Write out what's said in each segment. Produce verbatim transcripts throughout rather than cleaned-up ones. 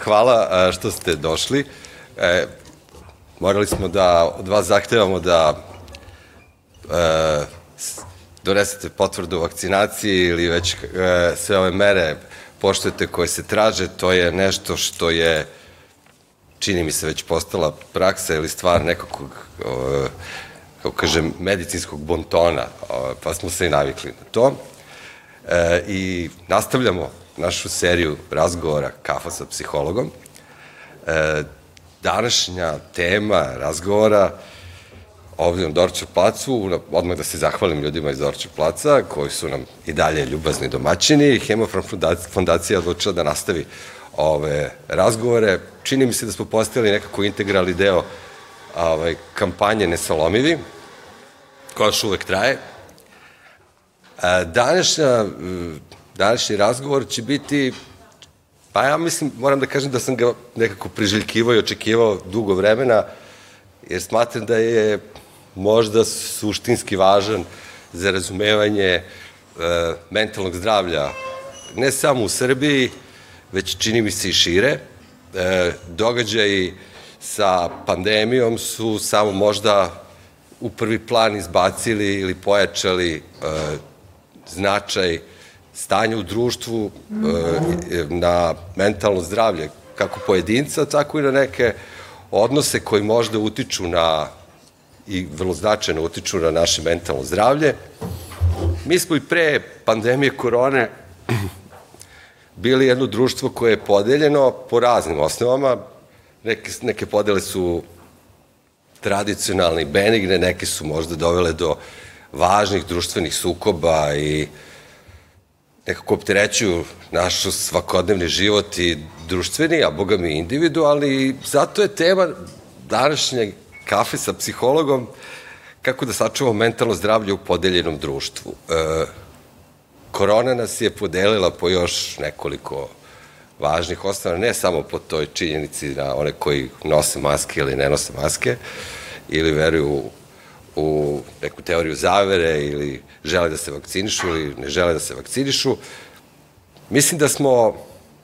hvala što ste došli. E, morali smo da od vas zahtevamo da e, donesete potvrdu o vakcinaciji ili već e, sve ove mere poštujete koje se traže. To je nešto što je, čini mi se, već postala praksa ili stvar nekakvog, e, kako kažem, medicinskog bontona, e, pa smo se i navikli na to. E, I nastavljamo našu seriju razgovora Kafa sa psihologom. E, današnja tema razgovora ovdje na Dorčev placu, odmah da se zahvalim ljudima iz Dorčev placa, koji su nam i dalje ljubazni domaćini. Hemofarm fondacija je odlučila da nastavi ove razgovore. Čini mi se da smo postali nekako integralni deo ove, kampanje Nesalomivi, koja još uvek traje. E, današnja Današnji razgovor će biti, pa ja mislim, moram da kažem da sam ga nekako priželjkivao i očekivao dugo vremena, jer smatram da je možda suštinski važan za razumevanje e, mentalnog zdravlja, ne samo u Srbiji, već čini mi se i šire. E, događaji sa pandemijom su samo možda u prvi plan izbacili ili pojačali e, značaj stanje u društvu na mentalno zdravlje kako pojedinca, tako i na neke odnose koji možda utiču na, i vrlo značajno utiču na naše mentalno zdravlje. Mi smo i pre pandemije korone bili jedno društvo koje je podeljeno po raznim osnovama. Neke, neke podele su tradicionalne i benigne, neke su možda dovele do važnih društvenih sukoba i nekako opterećuju naš svakodnevni život i društveni, a boga mi individualni. Zato je tema današnje kafe sa psihologom kako da sačuvamo mentalno zdravlje u podeljenom društvu. E, korona nas je podelila po još nekoliko važnih osnova, ne samo po toj činjenici na one koji nose maske ili ne nose maske, ili veruju u neku teoriju zavere ili žele da se vakcinišu ili ne žele da se vakcinišu. Mislim da smo,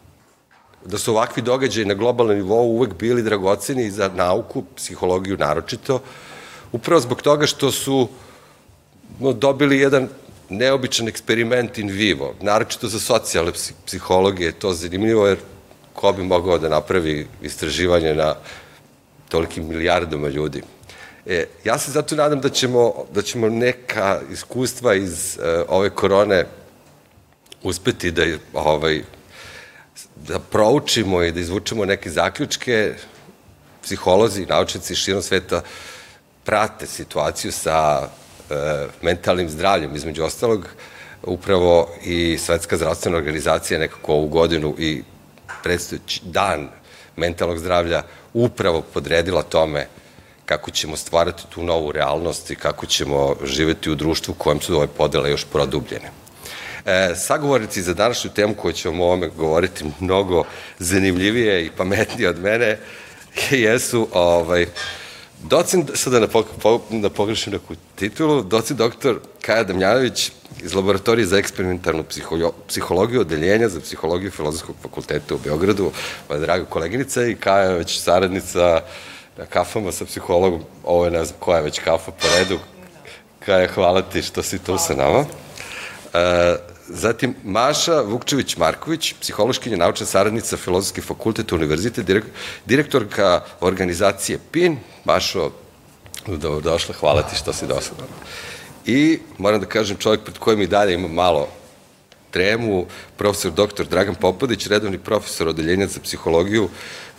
da su ovakvi događaji na globalnom nivou uvek bili dragoceni za nauku, psihologiju naročito, upravo zbog toga što su no, dobili jedan neobičan eksperiment in vivo, naročito za socijalne psihologije. To je zanimljivo jer ko bi mogao da napravi istraživanje na tolikim milijardama ljudi. E, ja se zato nadam da ćemo, da ćemo neka iskustva iz e, ove korone uspeti da, ovaj, da proučimo i da izvučemo neke zaključke. Psiholozi i naučnici širom sveta prate situaciju sa e, mentalnim zdravljem, između ostalog. Upravo i Svetska zdravstvena organizacija nekako ovu godinu i predstojeći dan mentalnog zdravlja upravo podredila tome kako ćemo stvarati tu novu realnost i kako ćemo živeti u društvu u kojem su ove podele još produbljene. E, sagovornici za današnju temu koju ćemo o ovome govoriti mnogo zanimljivije i pametnije od mene jesu ovaj, docent, sada da, po, da pogrešim neku titulu, docent doktor Kaja Damjanović iz Laboratorije za eksperimentalnu psihologiju, odeljenja za psihologiju Filozofskog fakulteta u Beogradu, moja draga koleginica, i Kaja je već saradnica na kafama sa psihologom, ovo je ne znam koja je već kafa po redu. Kaja, hvala ti što si tu sa nama. E, zatim Maša Vukčević-Marković, psihološkinja, naučna saradnica Filozofski fakultet univerzitet, direktorka organizacije P I N. Mašo, dobrodošla, hvala ti što si došla. I moram da kažem, čovjek pred kojim i dalje ima malo tremu, profesor doktor Dragan Popadić, redovni profesor odeljenja za psihologiju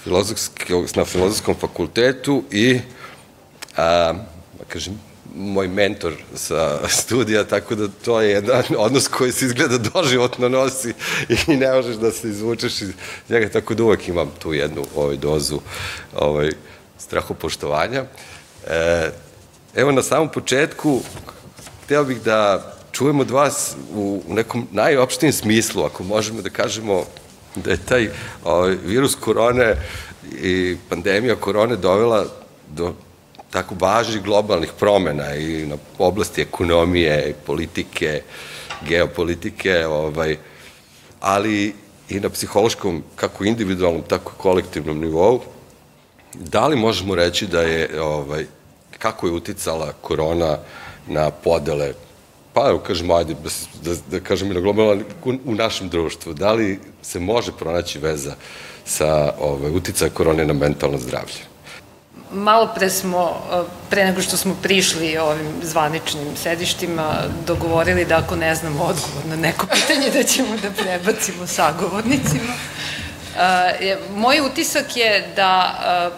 na Filozofskom fakultetu i, a, kažem, moj mentor sa studija, tako da to je jedan odnos koji se izgleda doživotno nosi i ne možeš da se izvučeš iz njega, tako da uvek imam tu jednu ovaj, dozu ovaj, strahopoštovanja. E, evo, na samom početku, hteo bih da čujemo od vas u nekom najopštijem smislu, ako možemo da kažemo da je taj ovaj, virus korone i pandemija korone dovela do tako važnih globalnih promena i na oblasti ekonomije, politike, geopolitike, ovaj, ali i na psihološkom, kako individualnom, tako i kolektivnom nivou, da li možemo reći da je, ovaj, kako je uticala korona na podele, pa evo kažemo, ajde, da, da kažemo i na globalno, u našem društvu, da li se može pronaći veza sa ovaj, uticaja korone na mentalno zdravlje? Malo pre smo, pre nego što smo prišli ovim zvaničnim sedištima, dogovorili da ako ne znamo odgovor na neko pitanje, da ćemo da prebacimo sagovornicima. Moj utisak je da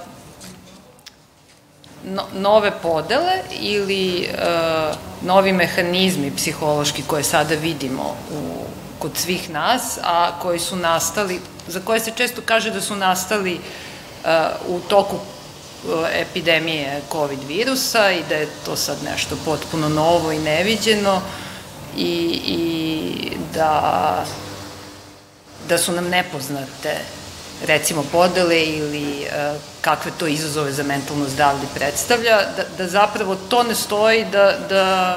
nove podele ili novi mehanizmi psihološki koje sada vidimo kod svih nas, a koji su nastali, za koje se često kaže da su nastali u toku epidemije COVID virusa i da je to sad nešto potpuno novo i neviđeno i, i da, da su nam nepoznate recimo podele ili kakve to izazove za mentalno zdravlje predstavlja, da, da zapravo to ne stoji, da, da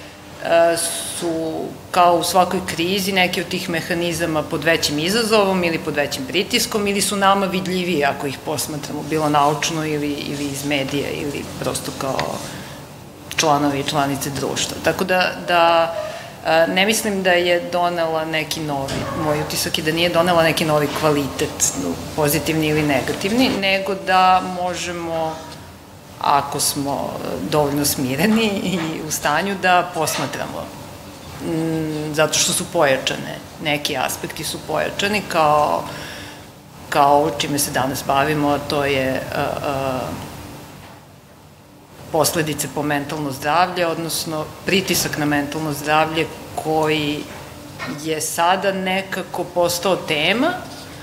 su kao u svakoj krizi neki od tih mehanizama pod većim izazovom ili pod većim pritiskom ili su nama vidljiviji ako ih posmatramo, bilo naučno ili, ili iz medija ili prosto kao članovi i članice društva. Tako da, da ne mislim da je donela neki novi, moj utisak je da nije donela neki novi kvalitet, pozitivni ili negativni, nego da možemo, ako smo dovoljno smireni i u stanju, da posmatramo. Zato što su pojačane, neki aspekti su pojačani kao, kao čime se danas bavimo, to je a, a, posledice po mentalno zdravlje, odnosno pritisak na mentalno zdravlje koji je sada nekako postao tema,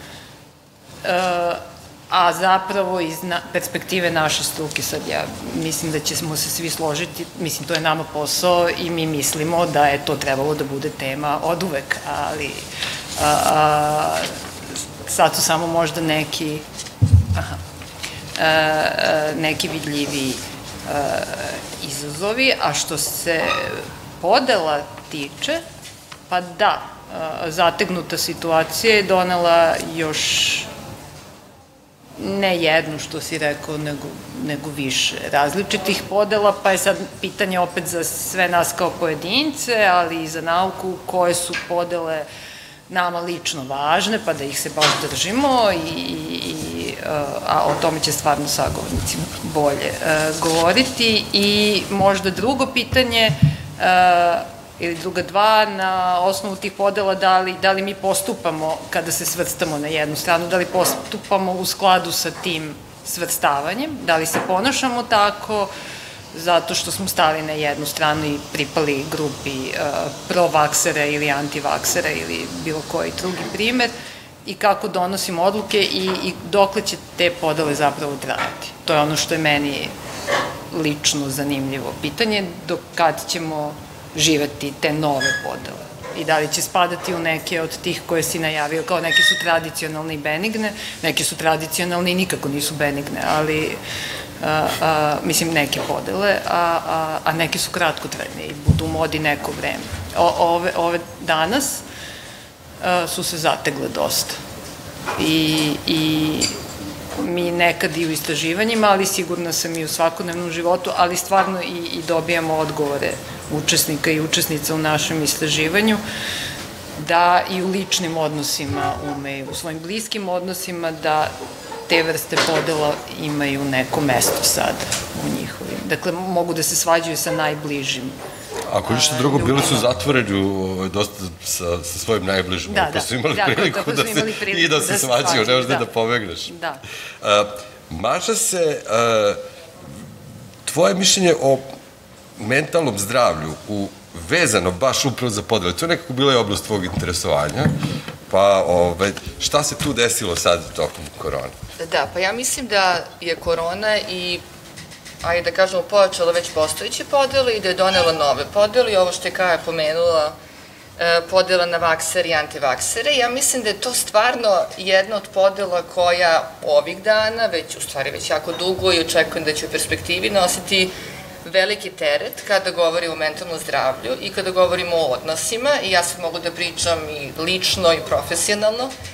a, a zapravo iz perspektive naše struke, sad ja mislim da ćemo se svi složiti, mislim to je nama posao i mi mislimo da je to trebalo da bude tema od uvek, ali a, a, sad su samo možda neki aha, a, neki vidljivi a, izazovi, a što se podela tiče, pa da, a, zategnuta situacija je donela još ne jednu, što si rekao, nego, nego više različitih podela, pa je sad pitanje opet za sve nas kao pojedince, ali i za nauku, koje su podele nama lično važne, pa da ih se baš držimo, i, i, a o tome će stvarno sagovornici bolje govoriti. I možda drugo pitanje, ili druga dva, na osnovu tih podela, da li, da li mi postupamo kada se svrstamo na jednu stranu, da li postupamo u skladu sa tim svrstavanjem, da li se ponašamo tako zato što smo stali na jednu stranu i pripali grupi uh, pro-vaksera ili anti-vaksera ili bilo koji drugi primer, i kako donosimo odluke i, i dokle će te podele zapravo trajati. To je ono što je meni lično zanimljivo pitanje, dok kad ćemo živeti te nove podele i da li će spadati u neke od tih koje si najavio, kao neke su tradicionalne i benigne, neke su tradicionalne i nikako nisu benigne, ali a, a, mislim neke podele, a, a, a neke su kratkotrajne i budu u modi neko vreme. O, ove, ove danas a, su se zategle dosta i, i mi nekad i u istraživanjima, ali sigurno sam i u svakodnevnom životu, ali stvarno i, i dobijamo odgovore učesnika i učesnica u našem istraživanju, da i u ličnim odnosima umeju, u svojim bliskim odnosima, da te vrste podela imaju neko mesto sad u njihovim. Dakle, mogu da se svađaju sa najbližim. Ako ništa drugo, bili su zatvoreni dosta sa, sa svojim najbližim, da, pa da, su imali da, priliku da, da se, imali priliku i da se da svađaju, ne možda da. da pobegneš. Da. Uh, Maša se, uh, tvoje mišljenje o mentalnom zdravlju u, vezano baš upravo za podele, to je nekako bila je oblast tvojeg interesovanja, pa ove, šta se tu desilo sad tokom korona? Da, pa ja mislim da je korona i, ajde da kažemo, pojačala već postojeće podele i da je donela nove podele, i ovo što je Kaja pomenula, podela na vaksere i antivaksere. Ja mislim da je to stvarno jedna od podela koja ovih dana, već u stvari već jako dugo, i očekujem da će u perspektivi nositi veliki teret kada govorimo o mentalnom zdravlju i kada govorimo o odnosima, i ja sad mogu da pričam i lično i profesionalno.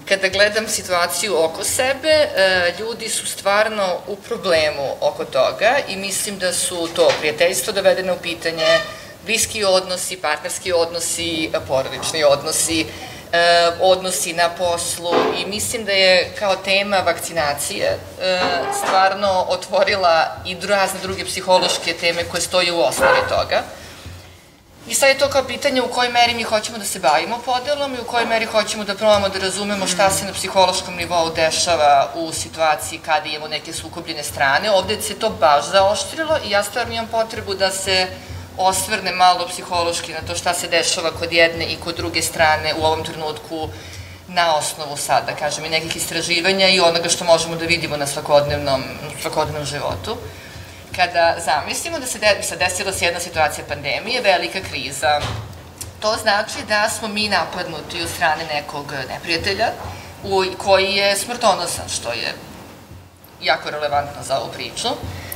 kada gledam situaciju oko sebe, ljudi su stvarno u problemu oko toga i mislim da su to prijateljstvo dovedene u pitanje, bliski odnosi, partnerski odnosi, porodični odnosi, odnosi na poslu i mislim da je kao tema vakcinacije stvarno otvorila i razne druge psihološke teme koje stoje u osnovi toga. I sad je to kao pitanje u kojoj meri mi hoćemo da se bavimo podelom i u kojoj meri hoćemo da probamo da razumemo šta se na psihološkom nivou dešava u situaciji kada imamo neke sukobljene strane. Ovde se to baš zaoštrilo i ja stvarno imam potrebu da se osvrne malo psihološki na to šta se dešava kod jedne i kod druge strane u ovom trenutku na osnovu sad, da kažem, i nekih istraživanja i onoga što možemo da vidimo na svakodnevnom, svakodnevnom životu. Kada zamislimo da se desila se jedna situacija pandemije, velika kriza, to znači da smo mi napadnuti od strane nekog neprijatelja koji je smrtonosan, što je jako relevantno za ovu priču.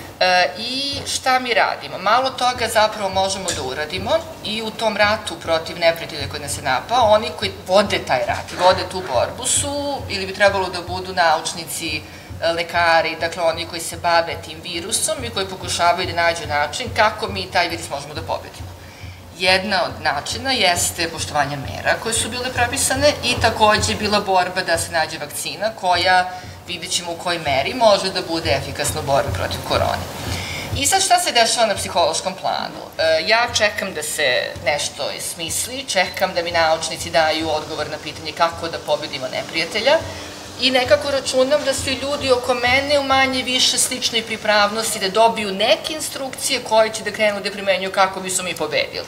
I šta mi radimo? Malo toga zapravo možemo da uradimo i u tom ratu protiv neprijatelja koji nas je napao, oni koji vode taj rat i vode tu borbu su, ili bi trebalo da budu naučnici, lekari, dakle oni koji se bave tim virusom i koji pokušavaju da nađu način kako mi taj virus možemo da pobedimo. Jedna od načina jeste poštovanje mera koje su bile propisane i takođe bila borba da se nađe vakcina koja, vidjet ćemo u kojoj meri, može da bude efikasna u borbi protiv korone. I sad šta se dešava na psihološkom planu? Ja čekam da se nešto smisli, čekam da mi naučnici daju odgovor na pitanje kako da pobedimo neprijatelja i nekako računam da su i ljudi oko mene u manje više sličnoj pripravnosti da dobiju neke instrukcije koje će da krenu da primenjuju kako bi su mi pobedili.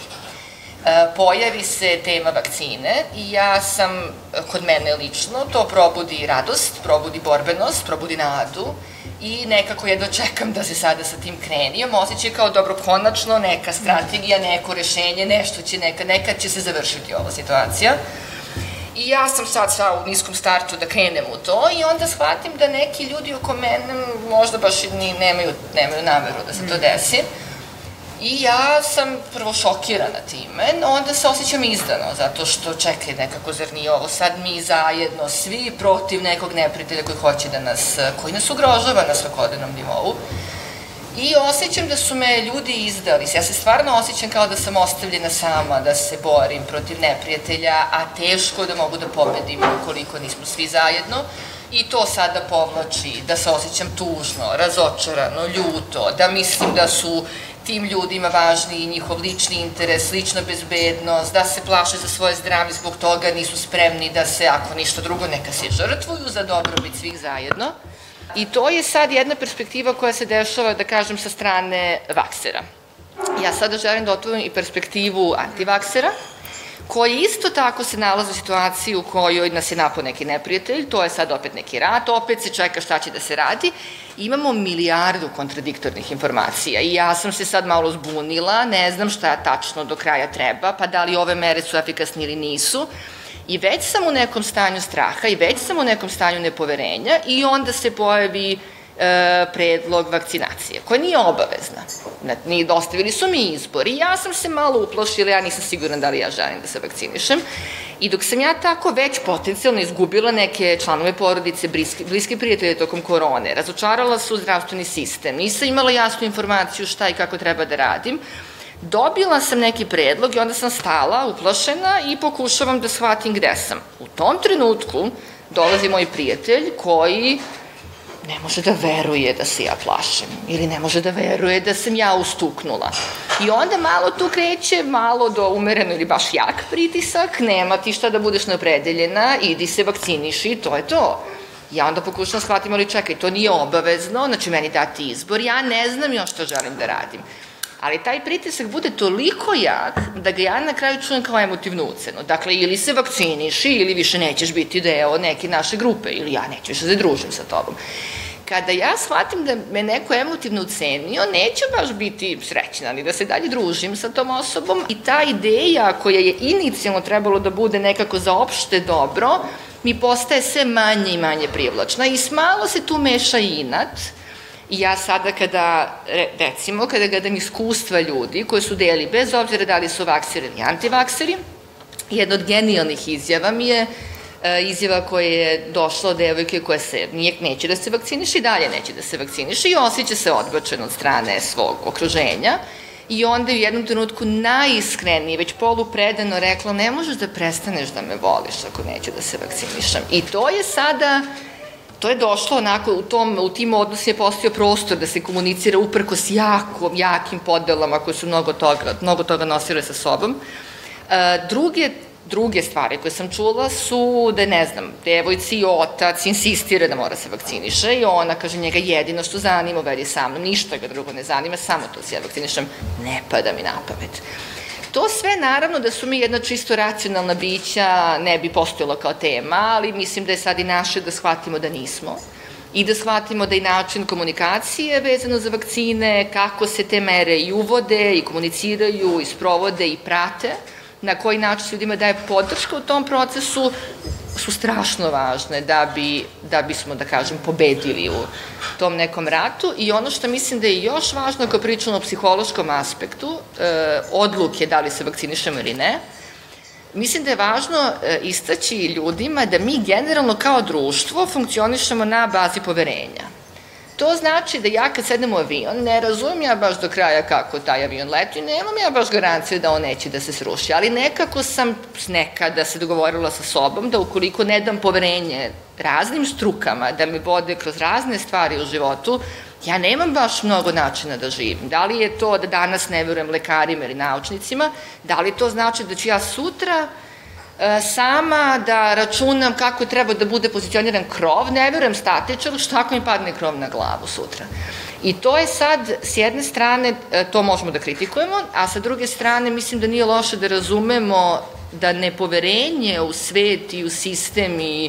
Pojavi se tema vakcine i ja sam, kod mene lično, to probudi radost, probudi borbenost, probudi nadu i nekako jedno čekam da se sada sa tim kreni. Imam osjećaj kao dobro, konačno neka strategija, neko rešenje, nešto će nekad, nekad će se završiti ova situacija. I ja sam sad sva u niskom startu da krenem u to i onda shvatim da neki ljudi oko mene možda baš ni nemaju nameru da se to desi. I ja sam prvo šokirana time, onda se osjećam izdano, zato što čekaj nekako, zar nije ovo sad mi zajedno, svi protiv nekog neprijatelja koji hoće da nas, koji nas ugrožava na svakodnevnom nivou. I osjećam da su me ljudi izdali. Ja se stvarno osjećam kao da sam ostavljena sama, da se borim protiv neprijatelja, a teško da mogu da pobedim ukoliko nismo svi zajedno. I to sada povlači da se osjećam tužno, razočarano, ljuto, da mislim da su tim ljudima važni njihov lični interes, lična bezbednost, da se plaše za svoje zdravlje, zbog toga nisu spremni da se, ako ništa drugo, neka se žrtvuju za dobrobit svih zajedno. I to je sad jedna perspektiva koja se dešava, da kažem, sa strane vaksera. Ja sada želim da otvorim i perspektivu antivaksera, koji isto tako se nalaze u situaciji u kojoj nas je napao neki neprijatelj, to je sad opet neki rat, opet se čeka šta će da se radi. Imamo milijardu kontradiktornih informacija i ja sam se sad malo zbunila, ne znam šta tačno do kraja treba, pa da li ove mere su efikasne ili nisu. I već sam u nekom stanju straha i već sam u nekom stanju nepoverenja i onda se pojavi predlog vakcinacije, koja nije obavezna. Dostavili su mi izbor i ja sam se malo uplašila, ja nisam sigurna da li ja želim da se vakcinišem. I dok sam ja tako već potencijalno izgubila neke članove porodice, bliske prijatelje tokom korone, razočarala su zdravstveni sistem, nisam imala jasnu informaciju šta i kako treba da radim, dobila sam neki predlog i onda sam stala, uplašena i pokušavam da shvatim gde sam. U tom trenutku dolazi moj prijatelj koji ne može da veruje da se ja plašem ili ne može da veruje da sam ja ustuknula. I onda malo tu kreće, malo do umereno ili baš jak pritisak, nema ti šta da budeš neopredeljena, idi se vakciniši, to je to. Ja onda pokušam shvatim, ali čekaj, to nije obavezno, znači meni dati izbor, ja ne znam još što želim da radim. Ali taj pritisak bude toliko jak da ga ja na kraju čujem kao emotivnu ucenu. Dakle, ili se vakciniši, ili više nećeš biti deo neke naše grupe, ili ja neću više se družim sa tobom. Kada ja shvatim da me neko emotivno ucenio, neću baš biti srećna, ni da se dalje družim sa tom osobom. I ta ideja koja je inicijalno trebalo da bude nekako za opšte dobro, mi postaje sve manje i manje privlačna. I smalo se tu meša inat. I ja sada kada, recimo, kada gledam iskustva ljudi koji su deli, bez obzira da li su vakseri ili antivakseri, jedna od genijalnih izjava mi je izjava koja je došla od devojke koja se nije, neće da se vakciniše i dalje neće da se vakciniše i osjeća se odbačen od strane svog okruženja i onda je u jednom trenutku najiskrenije, već polupredano rekla ne možeš da prestaneš da me voliš ako neću da se vakcinišem. I to je sada, to je došlo onako, u, tom, u tim odnosima je postao prostor da se komunicira uprkos jako, jakim podelama koje su mnogo toga, mnogo toga nosile sa sobom. Druge Druge stvari koje sam čula su da, ne znam, devojci i otac insistira da mora se vakciniše i ona kaže njega jedino što zanima, vedi sa mnom, ništa ga drugo ne zanima, samo to se ja vakcinišem, ne pada mi na pamet. To sve naravno da su mi jedna čisto racionalna bića, ne bi postojalo kao tema, ali mislim da je sad i naše da shvatimo da nismo i da shvatimo da i način komunikacije vezano za vakcine, kako se te mere i uvode i komuniciraju i sprovode i prate, na koji način se ljudima daje podrška u tom procesu, su strašno važne da bi, da bismo, da kažem, pobedili u tom nekom ratu. I ono što mislim da je još važno ako pričamo o psihološkom aspektu, e, odluke da li se vakcinišemo ili ne, mislim da je važno e, istaći ljudima da mi generalno kao društvo funkcionišemo na bazi poverenja. To znači da ja kad sedem u avion, ne razumem ja baš do kraja kako taj avion leti, nemam ja baš garanciju da on neće da se sruši, ali nekako sam nekada se dogovorila sa sobom da ukoliko ne dam poverenje raznim strukama, da me vode kroz razne stvari u životu, ja nemam baš mnogo načina da živim. Da li je to da danas ne verujem lekarima ili naučnicima, da li to znači da ću ja sutra sama da računam kako treba da bude pozicioniran krov, ne verujem statičaru, šta ako mi padne krov na glavu sutra. I to je sad, s jedne strane, to možemo da kritikujemo, a sa druge strane mislim da nije loše da razumemo da nepoverenje u svet i u sistem i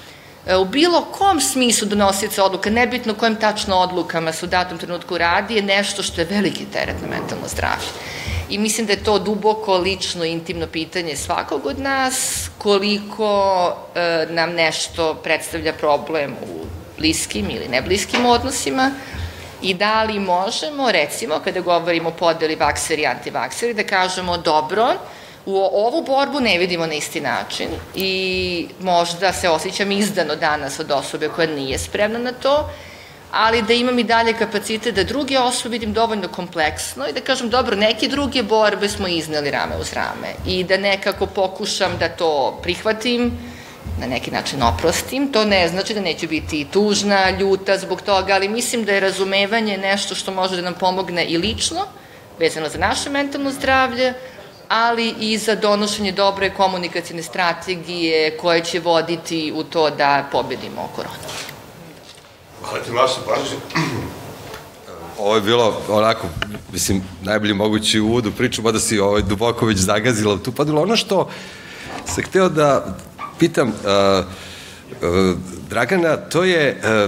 u bilo kom smislu donosioca odluka, nebitno kojim tačno odlukama se u datom trenutku radi, je nešto što je veliki teret na mentalno zdravlje. I mislim da je to duboko, lično, intimno pitanje svakog od nas, koliko e, nam nešto predstavlja problem u bliskim ili nebliskim odnosima i da li možemo, recimo, kada govorimo o podeli vakseri i antivakseri, da kažemo dobro, u ovu borbu ne vidimo na isti način i možda se osjećam izdano danas od osobe koja nije spremna na to, ali da imam i dalje kapacitet da druge osobe vidim dovoljno kompleksno i da kažem, dobro, neke druge borbe smo izneli rame uz rame i da nekako pokušam da to prihvatim, na neki način oprostim. To ne znači da neću biti tužna, ljuta zbog toga, ali mislim da je razumevanje nešto što može da nam pomogne i lično, vezano za naše mentalno zdravlje, ali i za donošenje dobre komunikacijne strategije koje će voditi u to da pobedimo koronu. Hvala ti vaša pažnja. Ovo je bilo onako, mislim, najbolji mogući uvod u priču, mada si ovaj, duboko već zagazila tu padilo. Ono što sam hteo da pitam uh, uh, Dragana, to je, uh,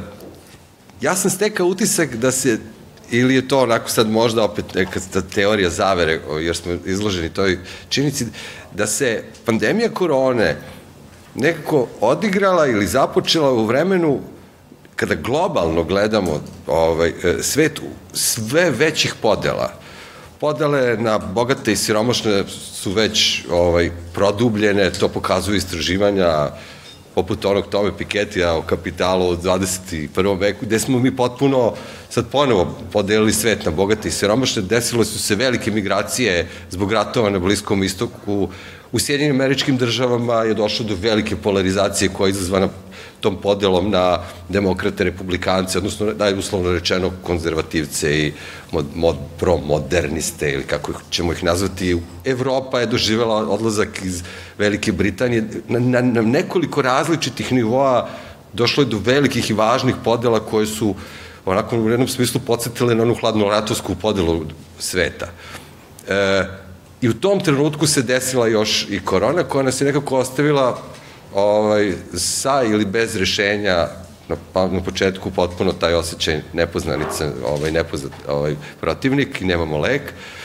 ja sam stekao utisak da se, ili je to onako sad možda opet neka teorija zavere, jer smo izloženi toj činjenici, da se pandemija korone nekako odigrala ili započela u vremenu kada globalno gledamo ovaj, svet sve većih podela. Podele na bogate i siromašne su već ovaj, produbljene, to pokazuju istraživanja poput onog Tome Piketija o kapitalu u dvadeset prvom veku, gde smo mi potpuno sad ponovo podelili svet na bogate i siromašne, desilo su se velike migracije zbog ratova na Bliskom istoku, u Sjedinjenim Američkim Državama je došlo do velike polarizacije koja je izazvana tom podelom na demokrate, republikance, odnosno da je uslovno rečeno konzervativce i mod, mod, promoderniste ili kako ćemo ih nazvati. Evropa je doživela odlazak iz Velike Britanije. Na, na, na nekoliko različitih nivoa došlo je do velikih i važnih podela koje su onako u jednom smislu podsjetile na onu hladnoratovsku podelu sveta. E, I u tom trenutku se desila još i korona koja nas je nekako ostavila ovaj, sa ili bez rešenja na, na početku potpuno taj osjećaj nepoznanice, ovaj, nepoznat ovaj, protivnik i nemamo lek.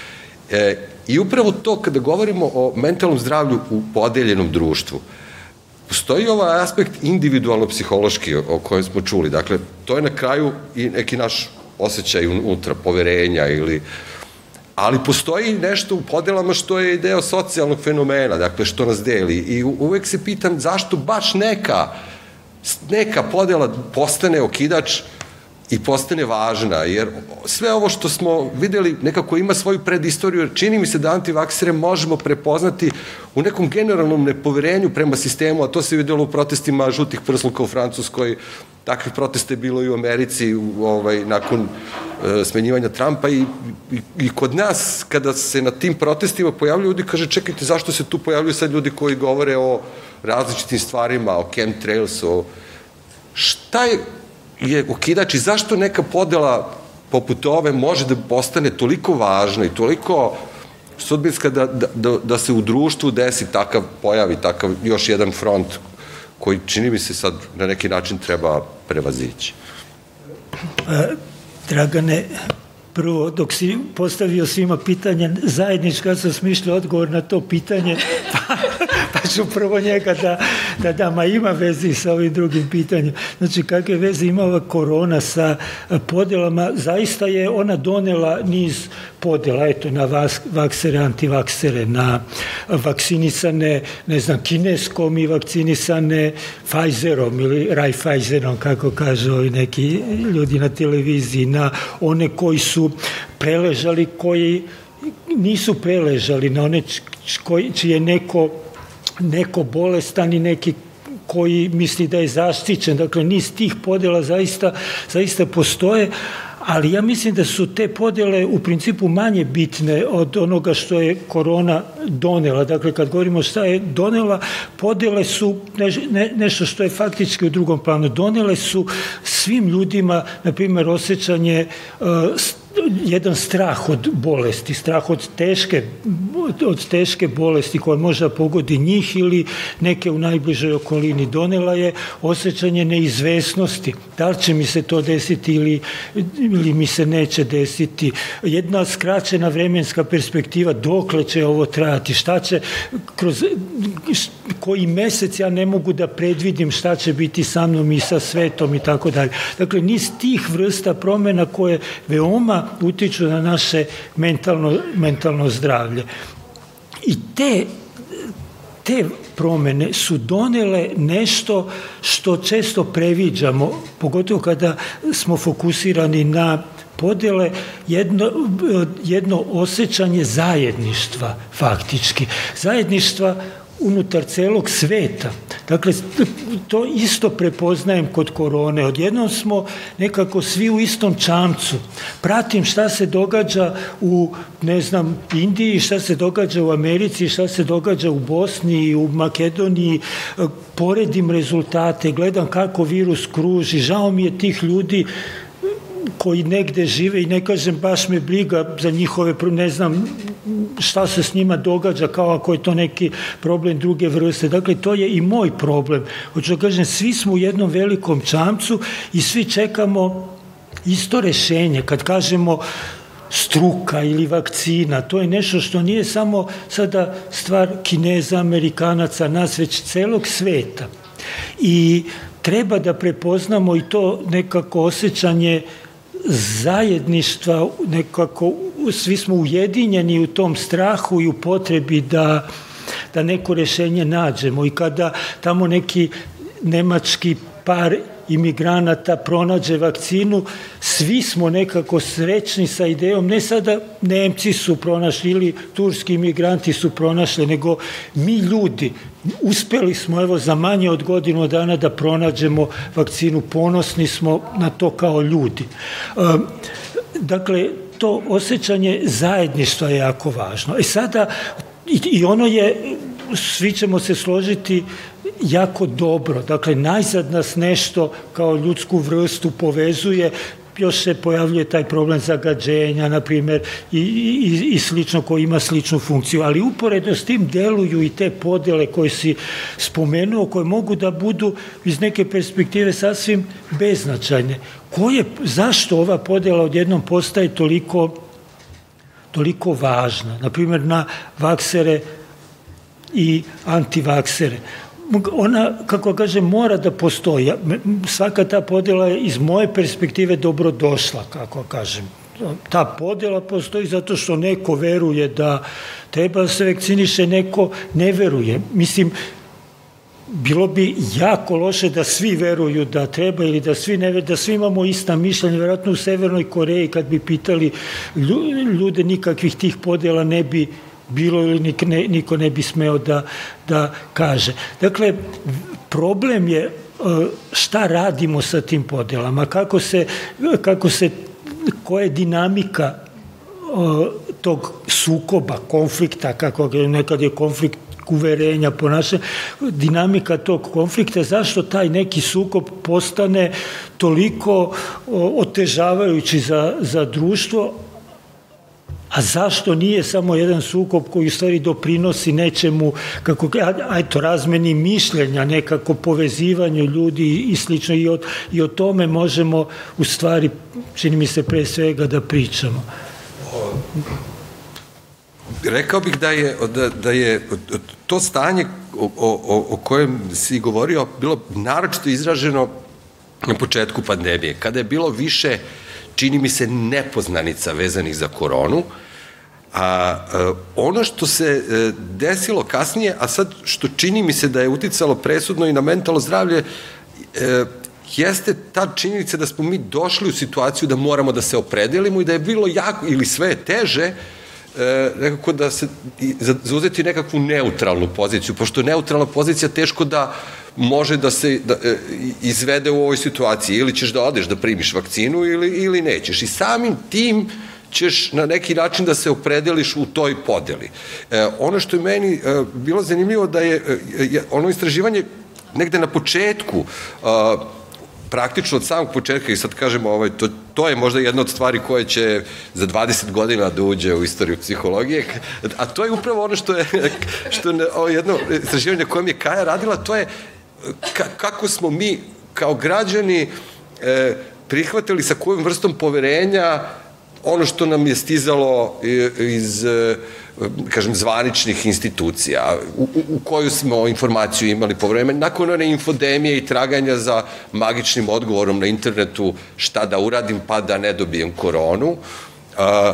E, I upravo to kada govorimo o mentalnom zdravlju u podeljenom društvu, postoji ovaj aspekt individualno-psihološki o kojem smo čuli. Dakle, to je na kraju i neki naš osjećaj unutra, poverenja ili ali postoji nešto u podelama što je deo socijalnog fenomena, dakle što nas deli i uvek se pitam zašto baš neka neka podela postane okidač i postane važna, jer sve ovo što smo videli nekako ima svoju predistoriju, jer čini mi se da antivaksere možemo prepoznati u nekom generalnom nepoverenju prema sistemu, a to se videlo u protestima žutih prsluka u Francuskoj, takvih protesta je bilo i u Americi ovaj, nakon e, smenjivanja Trumpa i, i, i kod nas, kada se na tim protestima pojavljaju ljudi, kaže čekajte zašto se tu pojavljuju sad ljudi koji govore o različitim stvarima, o chemtrails, o šta je je okidač i zašto neka podela poput ove može da postane toliko važna i toliko sudbinska da, da, da se u društvu desi takav, pojavi takav još jedan front koji čini mi se sad na neki način treba prevazići. Dragane, prvo, dok si postavio svima pitanje zajednički, kad sam smišljao odgovor na to pitanje, pa, pa ću prvo njega da, da dam, a ima veze sa ovim drugim pitanjem. Znači, kakve veze ima ova korona sa podelama? Zaista je ona donela niz podela, eto, na vas, vaksere, antivaksere, na vakcinisane, ne znam, kineskom i vakcinisane Pfizerom ili Raiffeisenom, kako kažu neki ljudi na televiziji, na one koji su preležali, koji nisu preležali, na one čiji je neko, neko bolestan i neki koji misli da je zaštićen. Dakle, niz tih podela zaista, zaista postoje, ali ja mislim da su te podele u principu manje bitne od onoga što je korona donela. Dakle, kad govorimo šta je donela, podele su ne, ne, nešto što je faktički u drugom planu. Donele su svim ljudima, na primjer, osjećanje uh, jedan strah od bolesti, strah od teške, od teške bolesti koja možda pogodi njih ili neke u najbližoj okolini. Donela je osjećanje neizvesnosti. Da li će mi se to desiti ili, ili mi se neće desiti. Jedna skraćena vremenska perspektiva, dokle će ovo trajati, šta će, kroz koji mesec ja ne mogu da predvidim šta će biti sa mnom i sa svetom i tako dalje. Dakle, niz tih vrsta promjena koje veoma utiču na naše mentalno, mentalno zdravlje. I te, te promjene su donele nešto što često previđamo, pogotovo kada smo fokusirani na podjele, jedno, jedno osjećanje zajedništva faktički. Zajedništva unutar celog sveta. Dakle, to isto prepoznajem kod korone. Odjednom smo nekako svi u istom čamcu. Pratim šta se događa u, ne znam, Indiji, šta se događa u Americi, šta se događa u Bosni, u Makedoniji, poredim rezultate, gledam kako virus kruži, žao mi je tih ljudi koji negde žive i ne kažem baš me briga za njihove, ne znam šta se s njima događa, kao ako je to neki problem druge vrste. Dakle, to je i moj problem. Hoću da kažem, svi smo u jednom velikom čamcu i svi čekamo isto rešenje. Kad kažemo struka ili vakcina, to je nešto što nije samo sada stvar Kineza, Amerikanaca, nas, već celog sveta. I treba da prepoznamo i to nekako osjećanje zajedništva, nekako svi smo ujedinjeni u tom strahu i u potrebi da, da neko rešenje nađemo. I kada tamo neki nemački par imigranata pronađe vakcinu, svi smo nekako srećni sa idejom, ne sada Nemci su pronašli ili turski imigranti su pronašli, nego mi ljudi uspeli smo evo za manje od godinu dana da pronađemo vakcinu, ponosni smo na to kao ljudi. Dakle, to osjećanje zajedništva je jako važno. I sada, i ono je, svi ćemo se složiti, jako dobro. Dakle, najzad nas nešto kao ljudsku vrstu povezuje, još se pojavljuje taj problem zagađenja, na primjer, i, i, i slično, koji ima sličnu funkciju. Ali uporedno s tim deluju i te podele koje si spomenuo, koje mogu da budu iz neke perspektive sasvim beznačajne. Koje, zašto ova podela odjednom postaje toliko, toliko važna? Na primjer, na vaksere i antivaksere. Ona, kako kažem, mora da postoji. Svaka ta podjela je iz moje perspektive dobrodošla, kako kažem. Ta podjela postoji zato što neko veruje da treba da se vakciniše, neko ne veruje. Mislim, bilo bi jako loše da svi veruju da treba ili da svi ne veruju, da svi imamo ista mišljenja. Vjerojatno u Severnoj Koreji kad bi pitali ljude, nikakvih tih podjela ne bi bilo ili niko ne bi smeo da, da kaže. Dakle, problem je šta radimo sa tim podjelama, kako se, kako se, koja je dinamika tog sukoba, konflikta, kako nekad je konflikt uverenja, ponašanja, dinamika tog konflikta, zašto taj neki sukob postane toliko otežavajući za, za društvo, a zašto nije samo jedan sukob koji u stvari doprinosi nečemu, kako, ajto, razmeni mišljenja, nekako povezivanju ljudi i slično, i o, i o tome možemo u stvari, čini mi se, pre svega da pričamo. Rekao bih da je, da, da je to stanje o, o, o kojem si govorio bilo naročito izraženo na početku pandemije, kada je bilo više, čini mi se, nepoznanica vezanih za koronu, a, a ono što se desilo kasnije, a sad što čini mi se da je uticalo presudno i na mentalno zdravlje, e, jeste ta činjenica da smo mi došli u situaciju da moramo da se opredelimo i da je bilo jako, ili sve je teže, E, nekako da se zauzeti nekakvu neutralnu poziciju, pošto neutralna pozicija teško da može da se da, e, izvede u ovoj situaciji, ili ćeš da odeš da primiš vakcinu ili, ili nećeš, i samim tim ćeš na neki način da se opredeliš u toj podeli. E, ono što je meni e, bilo zanimljivo da je e, ono istraživanje negde na početku, e, praktično od samog početka, i sad kažemo, ovaj, to, to je možda jedna od stvari koje će za dvadeset godina da uđe u istoriju psihologije, a to je upravo ono što je, što je ovo jedno istraživanje na kojem je Kaja radila, to je ka, kako smo mi kao građani e, prihvatili sa kojom vrstom poverenja ono što nam je stizalo iz, kažem, zvaničnih institucija, u, u koju smo informaciju imali po vreme, nakon one infodemije i traganja za magičnim odgovorom na internetu šta da uradim pa da ne dobijem koronu. A,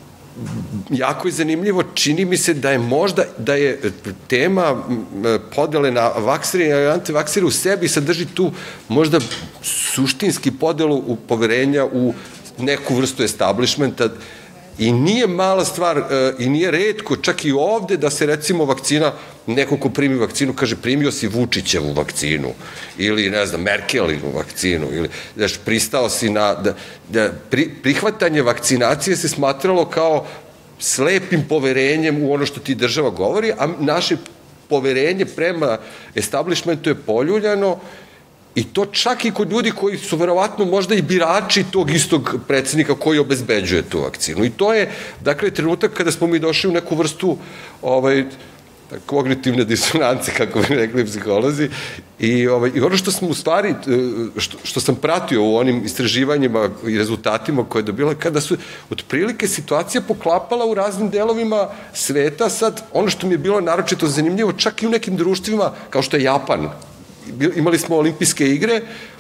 jako je zanimljivo, čini mi se da je možda, da je tema podele na vaksere i antivaksere u sebi sadrži tu možda suštinski podelu u poverenja u neku vrstu establishmenta, i nije mala stvar i nije retko čak i ovde da se recimo vakcina, neko ko primi vakcinu kaže primio si Vučićevu vakcinu ili ne znam Merkelovu vakcinu ili znaš, pristao si na da, da pri, prihvatanje vakcinacije se smatralo kao slepim poverenjem u ono što ti država govori, a naše poverenje prema establishmentu je poljuljano. I to čak i kod ljudi koji su verovatno možda i birači tog istog predsjednika koji obezbeđuje tu vakcinu. I to je, dakle, trenutak kada smo mi došli u neku vrstu ovaj, kognitivne disonance, kako bi rekli psiholozi. I, ovaj, i ono što smo u stvari, što, što sam pratio u onim istraživanjima i rezultatima koje je dobila, kada su otprilike situacija poklapala u raznim delovima sveta, sad ono što mi je bilo naročito zanimljivo, čak i u nekim društvima, kao što je Japan. Imali smo olimpijske igre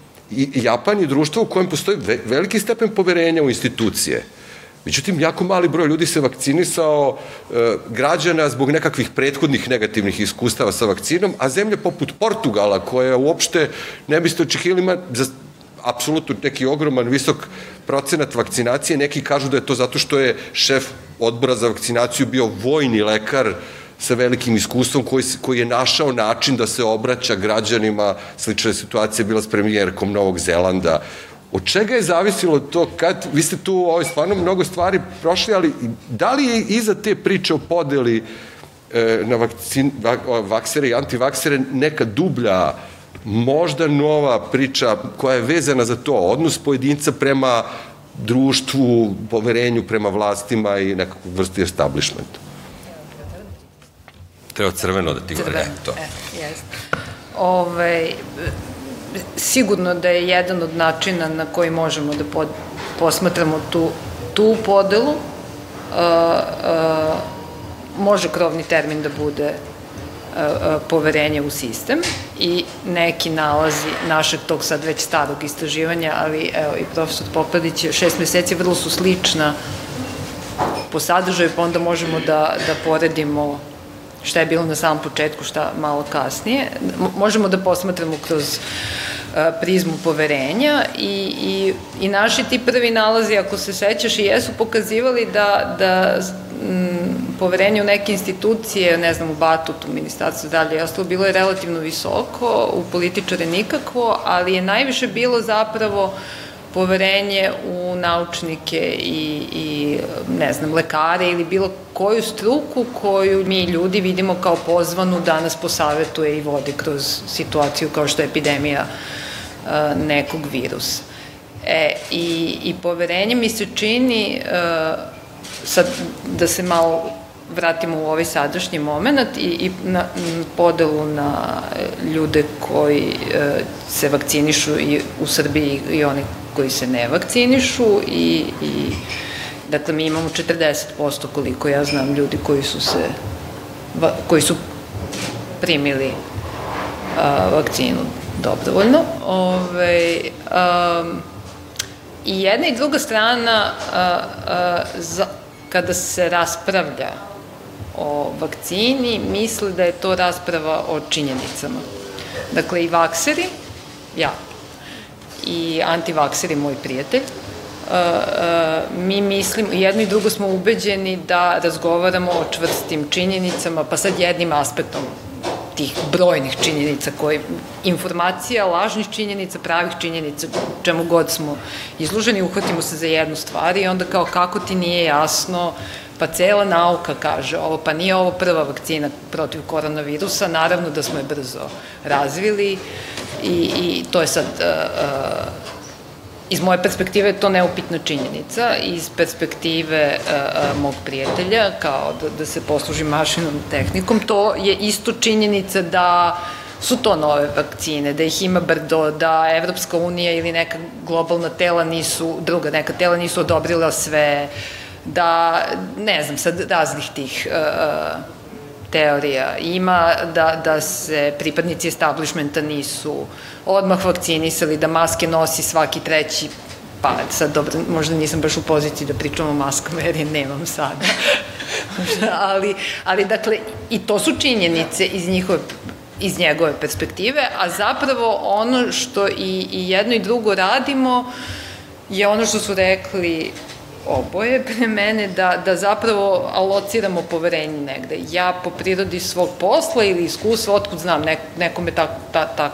i Japan je društvo u kojem postoji veliki stepen poverenja u institucije. Međutim, jako mali broj ljudi se vakcinisao, e, građana zbog nekakvih prethodnih negativnih iskustava sa vakcinom, a zemlje poput Portugala, koja uopšte ne biste očekivali, ima za apsolutno neki ogroman, visok procenat vakcinacije. Neki kažu da je to zato što je šef odbora za vakcinaciju bio vojni lekar sa velikim iskustvom koji, koji je našao način da se obraća građanima. Slična situacija je bila s premijerkom Novog Zelanda. Od čega je zavisilo to? Kad, vi ste tu ovaj, stvarno mnogo stvari prošli, ali da li je iza te priče o podeli e, na vakcin, vaksere i antivaksere neka dublja, možda nova priča koja je vezana za to, odnos pojedinca prema društvu, poverenju prema vlastima i nekakvu vrstu establishmenta? Treba crveno da ti gore. To. E, jeste. Ove, sigurno da je jedan od načina na koji možemo da pod, posmatramo tu, tu podelu. Uh, uh, može krovni termin da bude uh, uh, poverenje u sistem. i neki nalazi našeg tog sad već starog istraživanja, ali evo i profesor Popadić, šest meseci vrlo su slična po sadržaju, pa onda možemo da, da poredimo šta je bilo na samom početku, šta malo kasnije. Možemo da posmatramo kroz prizmu poverenja i, i, i naši ti prvi nalazi, ako se sećaš, i jesu pokazivali da, da m, poverenje u neke institucije, ne znam, u Batutu, Ministarstvu zdravlja i ostalo, bilo je relativno visoko, u političare nikakvo, ali je najviše bilo zapravo poverenje u naučnike i, i ne znam, lekare ili bilo koju struku koju mi ljudi vidimo kao pozvanu da nas posavetuje i vodi kroz situaciju kao što je epidemija a, nekog virusa. E, i, i poverenje mi se čini, a, sad da se malo vratimo u ovaj sadašnji moment i, i na, podelu na ljude koji a, se vakcinišu i u Srbiji i oni koji se ne vakcinišu i, i dakle mi imamo četrdeset posto koliko ja znam ljudi koji su se koji su primili a, vakcinu dobrovoljno. Ove, a, i jedna i druga strana a, a, za, kada se raspravlja o vakcini misle da je to rasprava o činjenicama. Dakle i vakseri, ja i antivakseri, moj prijatelj, uh, uh, mi mislimo, jedno i drugo smo ubeđeni da razgovaramo o čvrstim činjenicama, pa sad jednim aspektom tih brojnih činjenica, koji, informacija, lažnih činjenica, pravih činjenica, čemu god smo izloženi, uhvatimo se za jednu stvar i onda kao kako ti nije jasno, pa cela nauka kaže ovo, pa nije ovo prva vakcina protiv koronavirusa, naravno da smo je brzo razvili i, i to je sad, uh, uh, iz moje perspektive to neupitna činjenica, iz perspektive uh, uh, mog prijatelja, kao da, da se posluži mašinom tehnikom, to je isto činjenica da su to nove vakcine, da ih ima brdo, da Evropska unija ili neka globalna tela nisu, druga neka tela nisu odobrila sve, da, ne znam, sad raznih tih uh, teorija ima, da, da se pripadnici establishmenta nisu odmah vakcinisali, da maske nosi svaki treći, pa sad dobro, možda nisam baš u poziciji da pričam o maskama jer je nemam sada, ali, ali dakle, i to su činjenice iz njihove iz njegove perspektive, a zapravo ono što i, i jedno i drugo radimo je ono što su rekli oboje pre mene, da, da zapravo alociramo poverenje negde. Ja po prirodi svog posla ili iskustva, otkud znam, nek, nekome tako, ta, ta,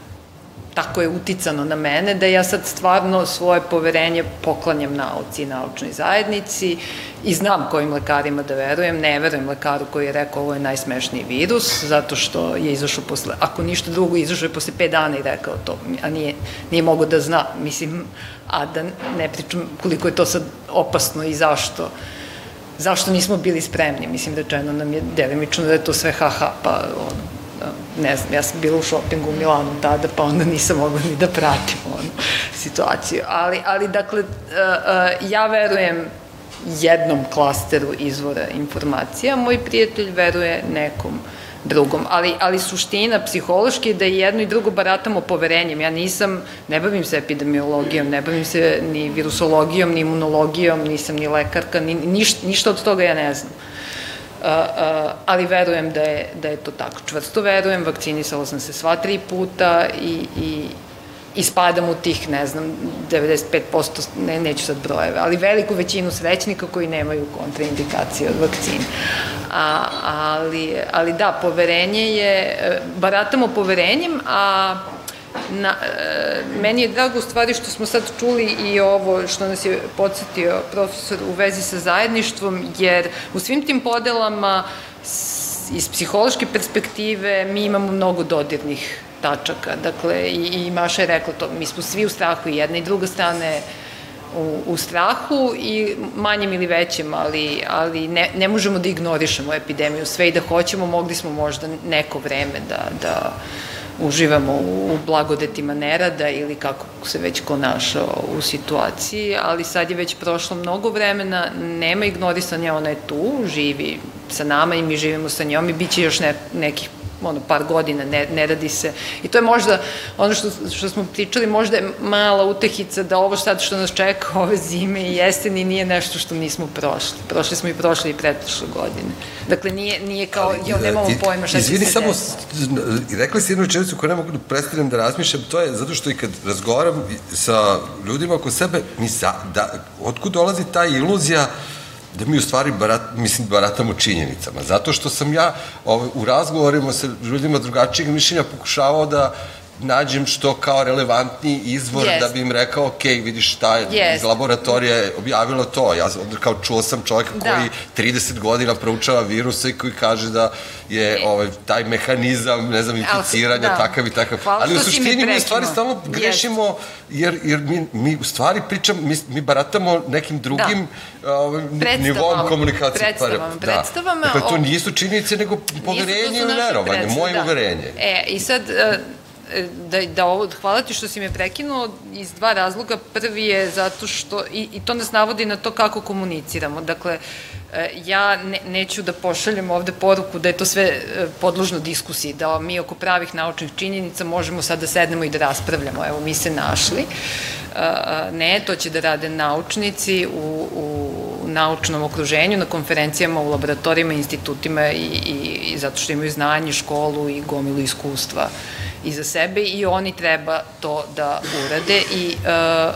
tako je uticano na mene, da ja sad stvarno svoje poverenje poklanjam nauci i naučnoj zajednici i znam kojim lekarima da verujem. Ne verujem lekaru koji je rekao ovo je najsmešniji virus, zato što je izašao posle, ako ništa drugo, izašao je posle pet dana i rekao to, a nije, nije mogo da zna, mislim, a da ne pričam koliko je to sad opasno i zašto. Zašto nismo bili spremni? Mislim, rečeno nam je delimično da je to sve ha-ha, pa ono, ne znam, ja sam bila u šopingu u Milanu tada, pa onda nisam mogla ni da pratim onu situaciju. Ali, ali dakle, ja verujem jednom klasteru izvora informacija, moj prijatelj veruje nekom drugom. Ali, ali suština psihološki je da jedno i drugo baratamo poverenjem. Ja nisam, ne bavim se epidemiologijom, ne bavim se ni virusologijom, ni imunologijom, nisam ni lekarka, ni, ništa, ništa od toga ja ne znam. Uh, uh, ali verujem da je, da je to tako. Čvrsto verujem, vakcinisala sam se sva tri puta i, i, i spadam u tih, ne znam, devedeset pet posto, ne, neću sad brojeve, ali veliku većinu srećnika koji nemaju kontraindikacije od vakcine. A, ali, ali da, poverenje je, baratamo poverenjem, a Na, e, meni je drago u stvari što smo sad čuli i ovo što nas je podsjetio profesor u vezi sa zajedništvom, jer u svim tim podelama s, iz psihološke perspektive mi imamo mnogo dodirnih tačaka. Dakle, i, i Maša je rekla to, mi smo svi u strahu, i jedna i druga strana je u, u strahu i manjem ili većem, ali, ali ne, ne možemo da ignorišemo epidemiju. Sve i da hoćemo, mogli smo možda neko vreme da, da uživamo u blagodetima nerada ili kako se već ko našao u situaciji, ali sad je već prošlo mnogo vremena, nema ignorisanja, ona je tu, živi sa nama i mi živimo sa njom i bit će još ne, nekih ono, par godina, ne, ne radi se. I to je možda, ono što, što smo pričali, možda je mala utehica da ovo sad što nas čeka ove zime i jeseni nije nešto što nismo prošli. Prošli smo i prošli i pretprošle godine. Dakle, nije, nije kao, jo, nemamo pojma šta će se desiti. Izvini, samo, rekli si jednu rečenicu koju ne mogu da prestanem da razmišljam, to je zato što i kad razgovaram sa ljudima oko sebe, mi za, da, otkud dolazi ta iluzija da mi u stvari barat, mislim, baratamo činjenicama. Zato što sam ja ovaj, u razgovorima sa ljudima drugačijeg mišljenja pokušavao da nađem što kao relevantni izvor yes. da bi im rekao, ok, vidiš šta je yes. iz laboratorija objavilo to. Ja kao čuo sam čovjeka da. koji trideset godina proučava viruse i koji kaže da je ovaj, taj mehanizam, ne znam, inficiranja da. takav i takav. Hvala ali u suštini mi u stvari stalno grešimo, yes. jer, jer mi, mi u stvari pričam, mi, mi baratamo nekim drugim da. ovaj, nivom komunikacije. Predstavama, da. predstavama. Dakle, to nisu činjenice, nego poverenje ili verovanje, moje da. uverenje. E, i sad... Da, da ovo, hvala ti što si me prekinuo iz dva razloga. Prvi je zato što, i, i to nas navodi na to kako komuniciramo. Dakle, ja ne, neću da pošaljem ovde poruku da je to sve podložno diskusiji, da mi oko pravih naučnih činjenica možemo sad da sednemo i da raspravljamo. Evo, mi se našli. Ne, to će da rade naučnici u, u naučnom okruženju, na konferencijama, u laboratorijama, institutima i, i, i zato što imaju znanje, školu i gomilu iskustva iza sebe i oni treba to da urade i, uh,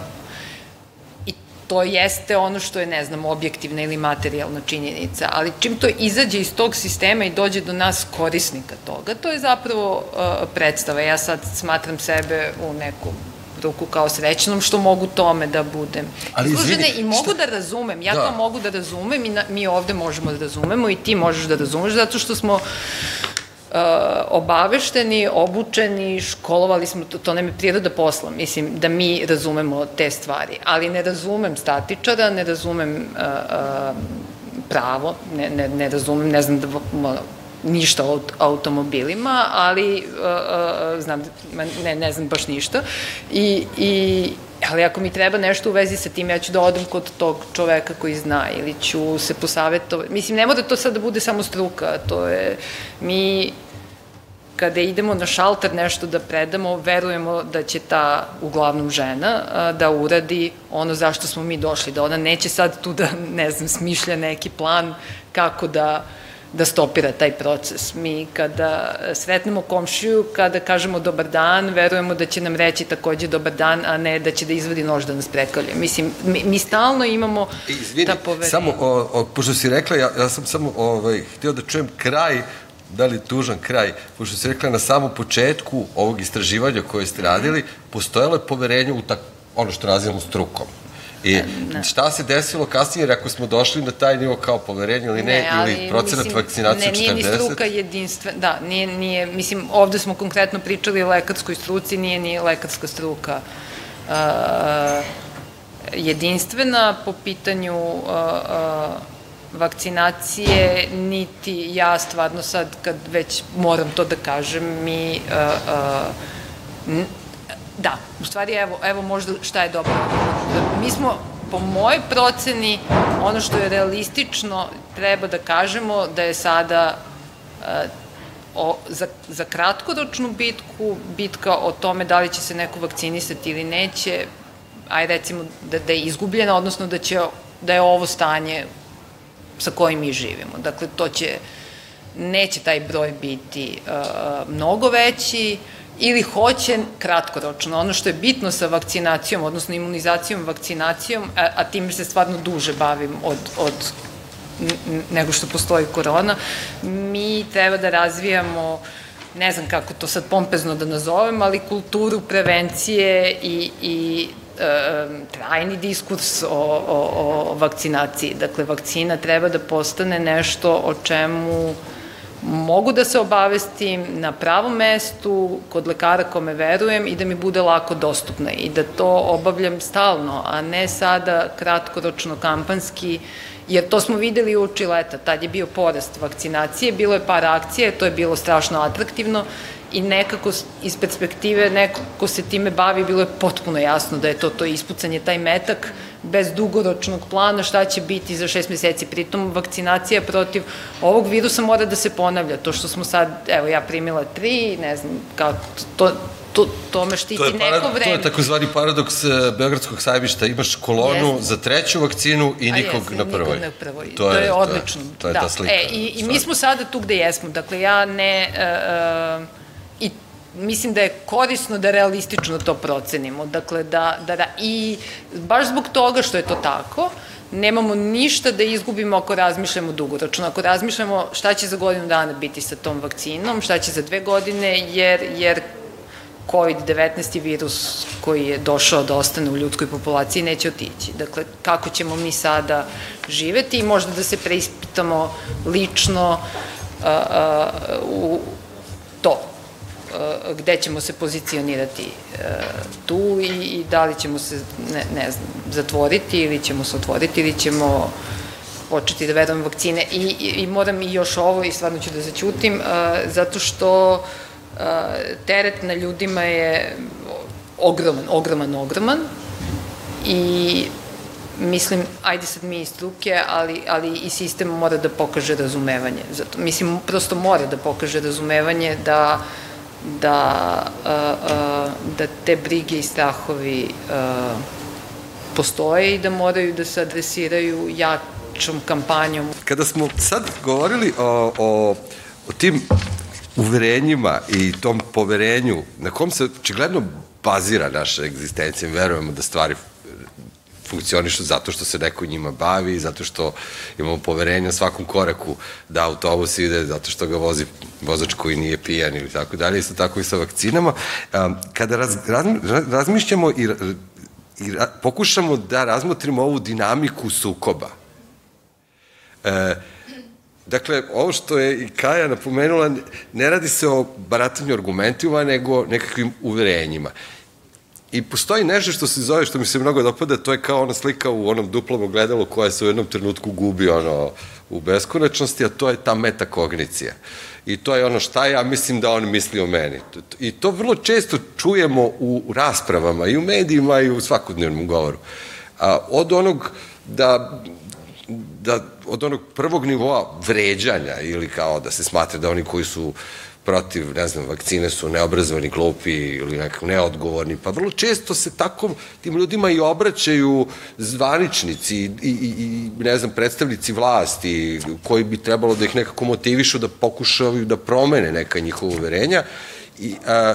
i to jeste ono što je, ne znam, objektivna ili materijalna činjenica, ali čim to izađe iz tog sistema i dođe do nas korisnika toga, to je zapravo uh, predstava. Ja sad smatram sebe u neku ruku kao srećnom, što mogu tome da budem izložene i mogu da razumem. Ja to mogu da razumem i mi ovde možemo da razumemo i ti možeš da razumeš, zato što smo Uh, obavešteni, obučeni, školovali smo, to, to nam je priroda posla, mislim, da mi razumemo te stvari, ali ne razumem statičara, ne razumem uh, uh, pravo, ne, ne, ne razumem, ne znam da, ništa o automobilima, ali uh, uh, znam, ne, ne znam baš ništa i, i ali ako mi treba nešto u vezi sa tim, ja ću da odem kod tog čoveka koji zna ili ću se posavetovati. Mislim, ne mora to sad da bude samo struka, to je, mi kada idemo na šalter nešto da predamo, verujemo da će ta, uglavnom žena, da uradi ono zašto smo mi došli, da ona neće sad tu da, ne znam, smišlja neki plan kako da da stopira taj proces. Mi kada sretnemo komšiju, kada kažemo dobar dan, verujemo da će nam reći takođe dobar dan, a ne da će da izvadi nož da nas prekalje. Mislim, mi, mi stalno imamo Izvini, ta poverenja. Samo, o, o, pošto si rekla, ja, ja sam samo ovaj, htio da čujem kraj, da li tužan kraj, pošto si rekla na samom početku ovog istraživanja koje ste radili, postojalo je poverenje u tak, ono što nazivamo strukom. I šta se desilo kasnije, jer ako smo došli na taj nivo kao poverenje ili ne, ili procenat vakcinacije četrdeset? Ne, nije ni struka jedinstva, da, nije, nije, mislim, ovde smo konkretno pričali o lekarskoj struci, nije ni lekarska struka uh, jedinstvena po pitanju uh, uh, vakcinacije, niti ja stvarno sad, kad već moram to da kažem, mi uh, uh, da, u stvari, evo, evo možda šta je dobro. Mi smo, po mojoj proceni, ono što je realistično, treba da kažemo da je sada uh, o, za, za kratkoročnu bitku, bitka o tome da li će se neko vakcinisati ili neće, aj recimo da, da je izgubljena, odnosno da, će, da je ovo stanje sa kojim mi živimo. Dakle, to će, neće taj broj biti uh, mnogo veći, ili hoće kratkoročno. Ono što je bitno sa vakcinacijom, odnosno imunizacijom, vakcinacijom, a, a tim se stvarno duže bavim od, od nego što postoji korona, mi treba da razvijamo, ne znam kako to sad pompezno da nazovem, ali kulturu prevencije i, i e, trajni diskurs o, o, o vakcinaciji. Dakle, vakcina treba da postane nešto o čemu mogu da se obavestim na pravom mestu, kod lekara kome verujem i da mi bude lako dostupna i da to obavljam stalno, a ne sada kratkoročno, kampanski, jer to smo videli uoči leta, tad je bio porast vakcinacije, bilo je par akcije, to je bilo strašno atraktivno i nekako iz perspektive neko ko se time bavi, bilo je potpuno jasno da je to to ispucanje, taj metak bez dugoročnog plana šta će biti za šest meseci. Pritom vakcinacija protiv ovog virusa mora da se ponavlja. To što smo sad, evo ja primila tri, ne znam, kao to, to, to me štiti to neko vreme. To je takozvani paradoks Beogradskog sajmišta. Imaš kolonu yes. za treću vakcinu i nikog yes, na prvoj. Nikog na prvoj. To, to je, je odlično. To je, to je da. ta slika. E, i, I mi smo sada tu gde jesmo. Dakle, ja ne... Uh, uh, i mislim da je korisno da realistično to procenimo. Dakle, da, da, da, i baš zbog toga što je to tako, nemamo ništa da izgubimo ako razmišljamo dugoročno. Ako razmišljamo šta će za godinu dana biti sa tom vakcinom, šta će za dve godine, jer, jer kovid devetnaest je virus koji je došao da ostane u ljudskoj populaciji i neće otići. Dakle, kako ćemo mi sada živeti i možda da se preispitamo lično uh, uh, u to, uh, gde ćemo se pozicionirati uh, tu i, i da li ćemo se, ne, ne znam, zatvoriti ili ćemo se otvoriti ili ćemo početi da verujemo vakcine. I, i, i moram i još ovo, i stvarno ću da zaćutim, uh, zato što teret na ljudima je ogroman, ogroman, ogroman i mislim, ajde sad mi iz struke, ali, ali i sistem mora da pokaže razumevanje. Zato, mislim, prosto mora da pokaže razumevanje da, da, da te brige i strahovi postoje i da moraju da se adresiraju jačom kampanjom. Kada smo sad govorili o, o, o tim uverenjima i tom poverenju na kom se očigledno bazira naša egzistencija, verujemo da stvari funkcionišu zato što se neko njima bavi, zato što imamo poverenje na svakom koraku da autobus ide, zato što ga vozi vozač koji nije pijan ili tako dalje, isto tako i sa vakcinama. Kada raz, raz, razmišljamo i, i pokušamo da razmotrimo ovu dinamiku sukoba, e, dakle, ovo što je i Kaja napomenula, ne radi se o baratanju argumentima, nego nekakvim uverenjima. I postoji nešto što se zove, što mi se mnogo dopada, to je kao ona slika u onom duplom ogledalu koja se u jednom trenutku gubi ono, u beskonačnosti, a to je ta metakognicija. I to je ono šta ja mislim da on misli o meni. I to vrlo često čujemo u raspravama, i u medijima, i u svakodnevnom govoru. A, od onog da... da od onog prvog nivoa vređanja ili kao da se smatra da oni koji su protiv, ne znam, vakcine su neobrazovani, glupi ili nekako neodgovorni, pa vrlo često se tako tim ljudima i obraćaju zvaničnici i, i, i ne znam, predstavnici vlasti koji bi trebalo da ih nekako motivišu da pokušaju da promene neka njihova uverenja i a,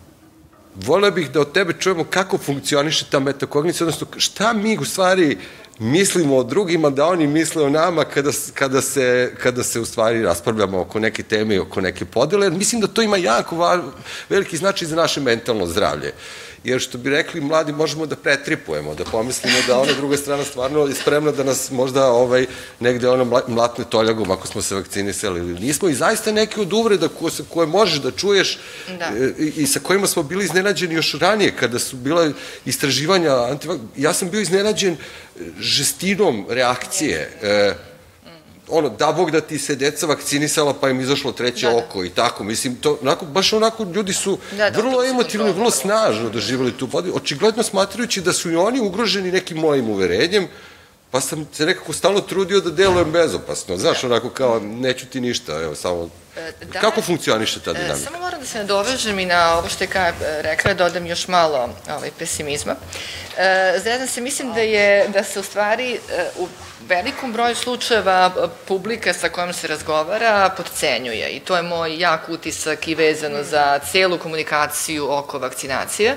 voleo bih da od tebe čujemo kako funkcioniše ta metakognicija, odnosno šta mi u stvari mislimo o drugima, da oni misle o nama kada, kada, se, kada se u stvari raspravljamo oko neke teme i oko neke podele. Mislim da to ima jako va, veliki značaj za naše mentalno zdravlje. Jer što bi rekli, mladi možemo da pretripujemo, da pomislimo da ona druga strana stvarno je spremna da nas možda ovaj, negde ono mlatne toljagom ako smo se vakcinisali ili nismo. I zaista neke od uvreda koje, koje možeš da čuješ da. I, i sa kojima smo bili iznenađeni još ranije kada su bila istraživanja. Ja sam bio iznenađen žestinom reakcije. E, ono, da Bog da ti se deca vakcinisala pa im izašlo treće da, oko da. I tako, mislim, to, onako, baš onako ljudi su da, da, vrlo emotivno, vrlo snažno doživjeli tu vodu, očigledno smatrajući da su i oni ugroženi nekim mojim uverenjem, pa sam se nekako stalno trudio da delujem bezopasno, znaš, onako kao, neću ti ništa, evo, samo, da, kako funkcioniše ta dinamika? Samo moram da se nadovežem i na ovo što je Kaja rekla, da dodam još malo ovaj, pesimizma. Zazam se, mislim da je, da se u stvari u velikom broju slučajeva publika sa kojom se razgovara podcenjuje i to je moj jak utisak i vezano za celu komunikaciju oko vakcinacije.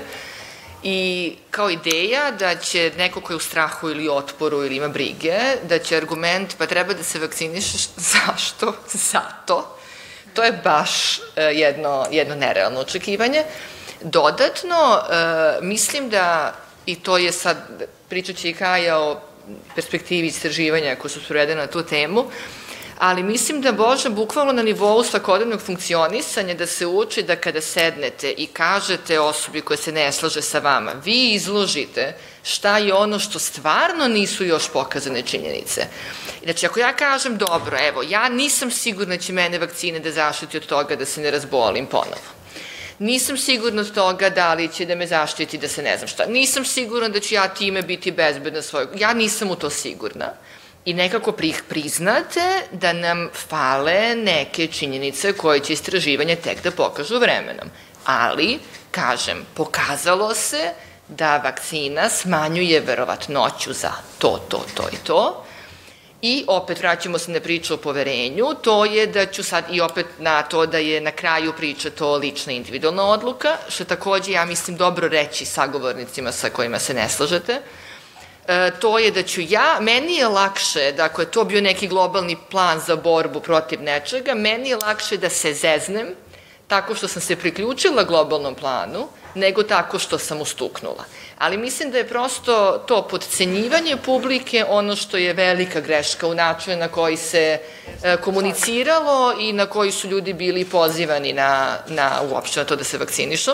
I kao ideja da će neko ko je u strahu ili otporu ili ima brige, da će argument pa treba da se vakcinišeš, zašto? Zato. To je baš jedno, jedno nerealno očekivanje. Dodatno, mislim da, i to je sad, pričat će i Kaja o perspektivi istraživanja koje su sprovedene na tu temu, ali mislim da može bukvalno na nivou svakodnevnog funkcionisanja da se uči da kada sednete i kažete osobi koja se ne slaže sa vama, vi izložite šta je ono što stvarno nisu još pokazane činjenice. Znači, ako ja kažem, dobro, evo, ja nisam sigurna da će mene vakcine da zaštiti od toga da se ne razbolim ponovo. Nisam sigurna od toga da li će da me zaštiti, da se ne znam šta. Nisam sigurna da ću ja time biti bezbedna svojeg. Ja nisam u to sigurna. I nekako priznate da nam fale neke činjenice koje će istraživanje tek da pokažu vremenom. Ali, kažem, pokazalo se da vakcina smanjuje verovatnoću za to, to, to i to. I opet vraćamo se na priču o poverenju, to je da ću sad i opet na to da je na kraju priča to lična individualna odluka, što takođe ja mislim dobro reći sagovornicima sa kojima se ne slažete. E, to je da ću ja, meni je lakše, da ako je to bio neki globalni plan za borbu protiv nečega, meni je lakše da se zeznem tako što sam se priključila globalnom planu, nego tako što sam ustuknula. Ali mislim da je prosto to podcenjivanje publike ono što je velika greška u načinu na koji se e, komuniciralo i na koji su ljudi bili pozivani na, na uopšte na to da se vakcinišu.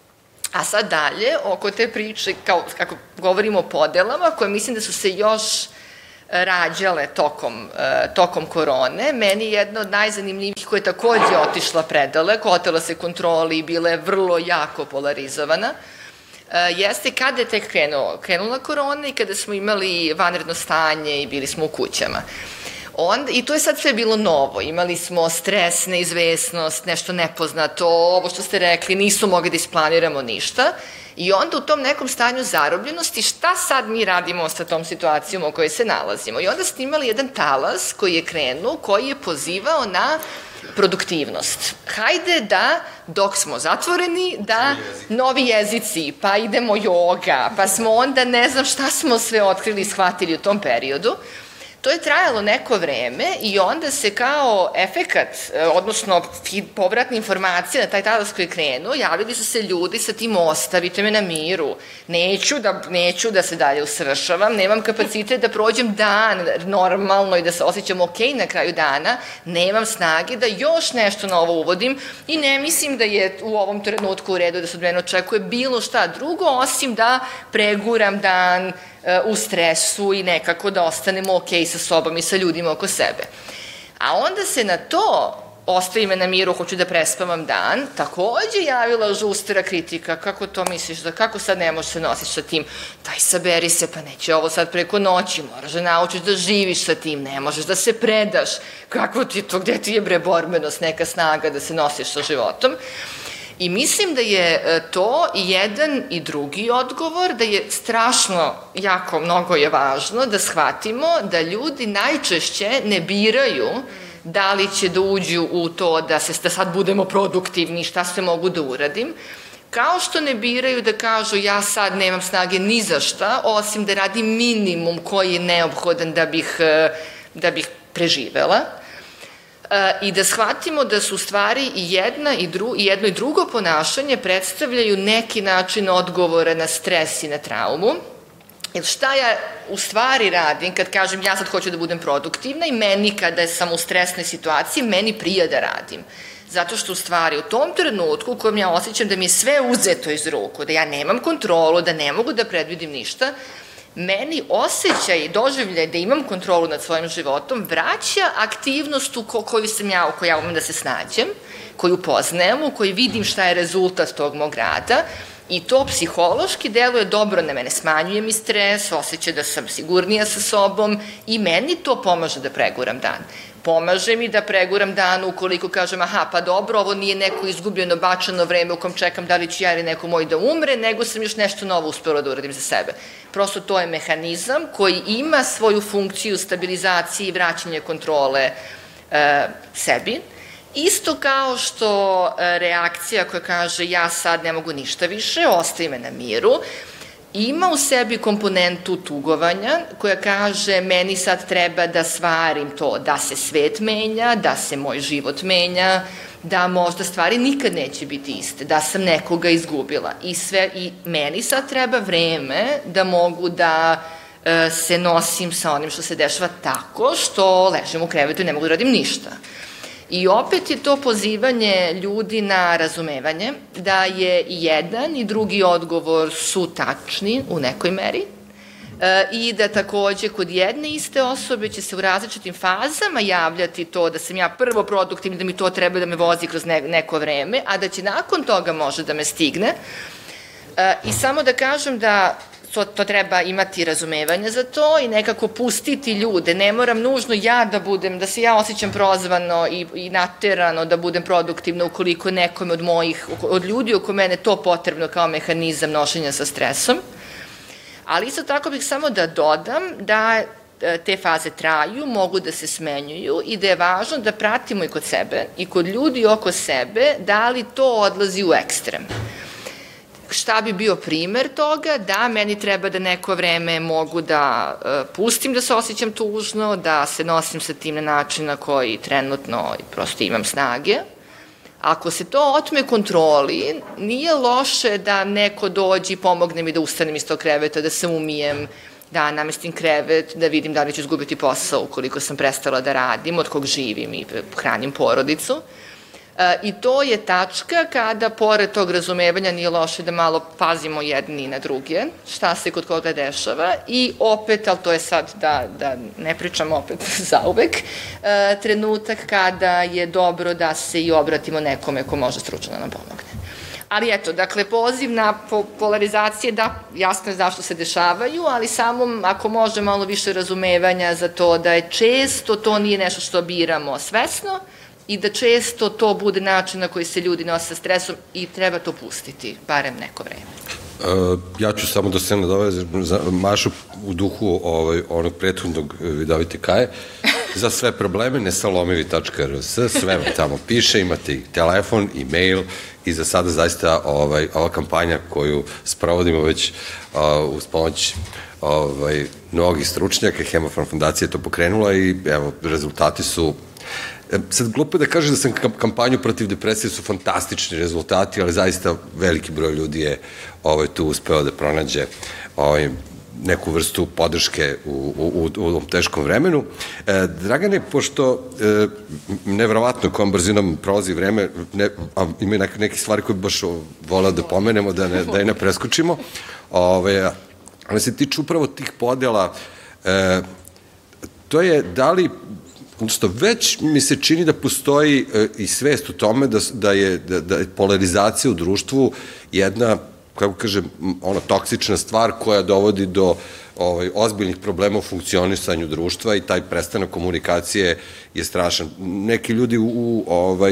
A sad dalje, oko te priče, kao, kako govorimo o podelama, koje mislim da su se još rađale tokom, tokom korone. Meni je jedna od najzanimljivijih koja je takođe otišla predaleko, otela se kontroli i bila je vrlo jako polarizovana, jeste kada je tek krenuo, krenula korona i kada smo imali vanredno stanje i bili smo u kućama. Onda, i to je sad sve bilo novo, imali smo stres, neizvesnost, nešto nepoznato, ovo što ste rekli, nismo mogli da isplaniramo ništa i onda u tom nekom stanju zarobljenosti šta sad mi radimo sa tom situacijom u kojoj se nalazimo. I onda ste imali jedan talas koji je krenuo, koji je pozivao na produktivnost. Hajde da, dok smo zatvoreni, da novi jezici, pa idemo joga, pa smo onda ne znam šta smo sve otkrili i shvatili u tom periodu. To je trajalo neko vreme i onda se kao efekat, odnosno povratna informacija na taj talas koji je krenuo, javili su se ljudi sa tim ostavite me na miru, neću da, neću da se dalje usavršavam, nemam kapacitet da prođem dan normalno i da se osjećam ok na kraju dana, nemam snage da još nešto novo uvodim i ne mislim da je u ovom trenutku u redu da se od mene očekuje bilo šta drugo, osim da preguram dan u stresu i nekako da ostanemo ok sa sobom i sa ljudima oko sebe. A onda se na to, ostavi me na miru, hoću da prespavam dan, takođe javila žustra kritika, kako to misliš, da kako sad ne možeš se nosiš sa tim, daj saberi se, pa neće ovo sad preko noći, moraš da naučiš da živiš sa tim, ne možeš da se predaš, kako ti to, gde ti je bre borbenost, neka snaga da se nosiš sa životom. I mislim da je to i jedan i drugi odgovor, da je strašno, jako mnogo je važno da shvatimo da ljudi najčešće ne biraju da li će da uđu u to da, se, da sad budemo produktivni, šta sve mogu da uradim, kao što ne biraju da kažu ja sad nemam snage ni za šta, osim da radim minimum koji je neophodan da bih, da bih preživela. I da shvatimo da su u stvari i, jedna i, dru, i jedno i drugo ponašanje predstavljaju neki način odgovora na stres i na traumu. Jer šta ja u stvari radim kad kažem ja sad hoću da budem produktivna i meni kada sam u stresnoj situaciji, meni prija da radim. Zato što u stvari u tom trenutku u kojem ja osjećam da mi je sve uzeto iz ruku, da ja nemam kontrolu, da ne mogu da predvidim ništa, meni osjećaj i doživljaj da imam kontrolu nad svojim životom vraća aktivnost u koju sam ja, u kojoj ja umem da se snađem, koju poznajem, u kojoj vidim šta je rezultat tog mog rada i to psihološki deluje dobro na mene, smanjuje mi stres, osjećaj da sam sigurnija sa sobom i meni to pomaže da preguram dan. Pomaže mi da preguram dan ukoliko kažem aha pa dobro, ovo nije neko izgubljeno, bačeno vreme u kom čekam da li ću ja ili neko moj da umre, nego sam još nešto novo uspela da uradim za sebe. Prosto to je mehanizam koji ima svoju funkciju stabilizacije i vraćanja kontrole e, sebi. Isto kao što reakcija koja kaže ja sad ne mogu ništa više, ostavi me na miru, ima u sebi komponentu tugovanja koja kaže meni sad treba da stvarim to, da se svet menja, da se moj život menja, da možda stvari nikad neće biti iste, da sam nekoga izgubila i sve i meni sad treba vreme da mogu da e, se nosim sa onim što se dešava tako što ležem u krevetu i ne mogu da radim ništa. I opet je to pozivanje ljudi na razumevanje, da je i jedan i drugi odgovor su tačni u nekoj meri, i da takođe kod jedne iste osobe će se u različitim fazama javljati to da sam ja prvo produktivni, da mi to treba da me vozi kroz neko vreme, a da će nakon toga može da me stigne. I samo da kažem da To, to treba imati razumevanje za to i nekako pustiti ljude. Ne moram nužno ja da budem, da se ja osjećam prozvano i, i naterano da budem produktivna ukoliko nekome od mojih, od ljudi oko mene to potrebno kao mehanizam nošenja sa stresom. Ali isto tako bih samo da dodam da te faze traju, mogu da se smenjuju i da je važno da pratimo i kod sebe i kod ljudi oko sebe da li to odlazi u ekstrem. Šta bi bio primer toga? Da, meni treba da neko vreme mogu da uh, pustim da se osjećam tužno, da se nosim sa tim na način na koji trenutno prosto imam snage. Ako se to otme kontroli, nije loše da neko dođe i pomogne mi da ustanem iz tog kreveta, da se umijem, da namestim krevet, da vidim da li ću izgubiti posao ukoliko sam prestala da radim, od kog živim i hranim porodicu. I to je tačka kada, pored tog razumevanja, nije loše da malo pazimo jedni na druge, šta se kod koga dešava i opet, ali to je sad da, da ne pričam opet zauvek, trenutak kada je dobro da se i obratimo nekome ko može stručno da nam pomogne. Ali eto, dakle, poziv na polarizacije, da, jasno je zašto se dešavaju, ali samo ako može malo više razumevanja za to da je često to nije nešto što biramo svesno, i da često to bude način na koji se ljudi nose sa stresom i treba to pustiti, barem neko vreme. Uh, ja ću samo da se nadovežem za Mašu u duhu ovaj, onog prethodnog vidovite kaje. Za sve probleme nesalomivi tačka r s, sve vam tamo piše, imate i telefon, i mail i za sada zaista ovaj, ova kampanja koju sprovodimo već uh, uz pomoć ovaj, mnogih stručnjaka, Hemofarm fondacija je to pokrenula i evo, rezultati su. Sad, glupo je da kažem da sam kampanju protiv depresije, su fantastični rezultati, ali zaista veliki broj ljudi je ovaj, tu uspeo da pronađe ovaj, neku vrstu podrške u, u, u ovom teškom vremenu. E, Dragane, pošto e, nevjerovatno kojom brzinom prolazi vreme, ne, a ima neke, neke stvari koje bi baš voleo da pomenemo, da, ne, da je ne preskočimo, ovaj, ali se tiču upravo tih podela, e, to je da li odnosno, već mi se čini da postoji e, i svest u tome da, da, je, da, da je polarizacija u društvu jedna, kako kažem, ono, toksična stvar koja dovodi do ovaj, ozbiljnih problema u funkcionisanju društva i taj prestanak komunikacije je strašan. Neki ljudi u, u ovaj,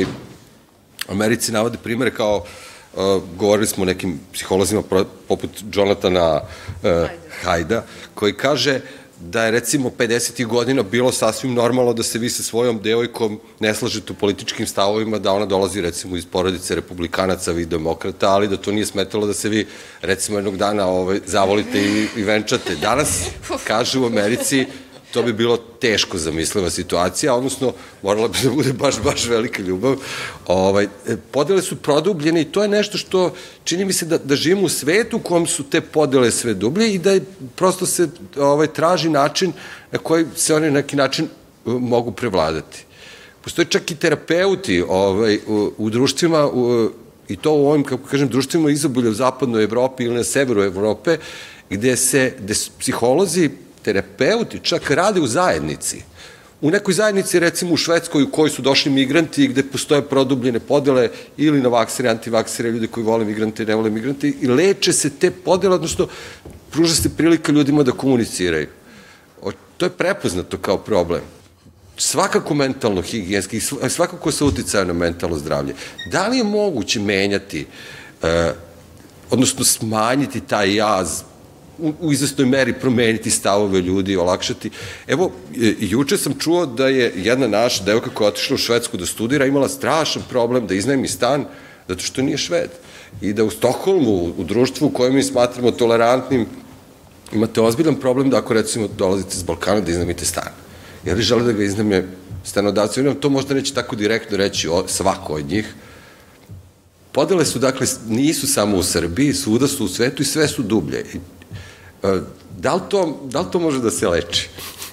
Americi navode primere kao Uh, govorili smo o nekim psiholozima poput Jonathana uh, Haida, koji kaže da je recimo pedesetih godina bilo sasvim normalno da se vi sa svojom devojkom ne slažete u političkim stavovima, da ona dolazi recimo iz porodice republikanaca, vi demokrata, ali da to nije smetalo da se vi recimo jednog dana ovaj, zavolite i, i venčate. Danas, kažu u Americi, to bi bilo teško zamisliva situacija, odnosno morala bi da bude baš, baš velika ljubav. Ovaj, podele su produbljene i to je nešto što čini mi se da, da živimo u svetu u kom su te podele sve dublje i da je, prosto se ovaj, traži način na koji se oni na neki način mogu prevladati. Postoje čak i terapeuti ovaj, u, u društvima, u, i to u ovim, kako kažem, društvima izobilja u zapadnoj Evropi ili na severu Evrope, gde se, gde psiholozi, terapeuti čak rade u zajednici. U nekoj zajednici, recimo u Švedskoj, u kojoj su došli migranti, gde postoje produbljene podele ili na vaksere, antivaksere, ljudi koji vole migrante i ne vole migrante, i leče se te podele, odnosno pruža se prilika ljudima da komuniciraju. O, to je prepoznato kao problem. Svakako mentalno higijenski, svakako se uticaju na mentalno zdravlje. Da li je moguće menjati, eh, odnosno smanjiti taj jaz, u, u izvesnoj meri promeniti stavove ljudi, olakšati. Evo, juče sam čuo da je jedna naša devojka koja je otišla u Švedsku da studira imala strašan problem da iznajmi stan zato što nije Šved. I da u Stokholmu, u društvu u kojem mi smatramo tolerantnim, imate ozbiljan problem da ako recimo dolazite iz Balkana da iznajmite stan. Jer li žele da ga iznajme stanodavci? To možda neće tako direktno reći svako od njih. Podele su, dakle, nisu samo u Srbiji, svuda su u svetu i sve su dublje. I, da, li to, da li to može da se leči?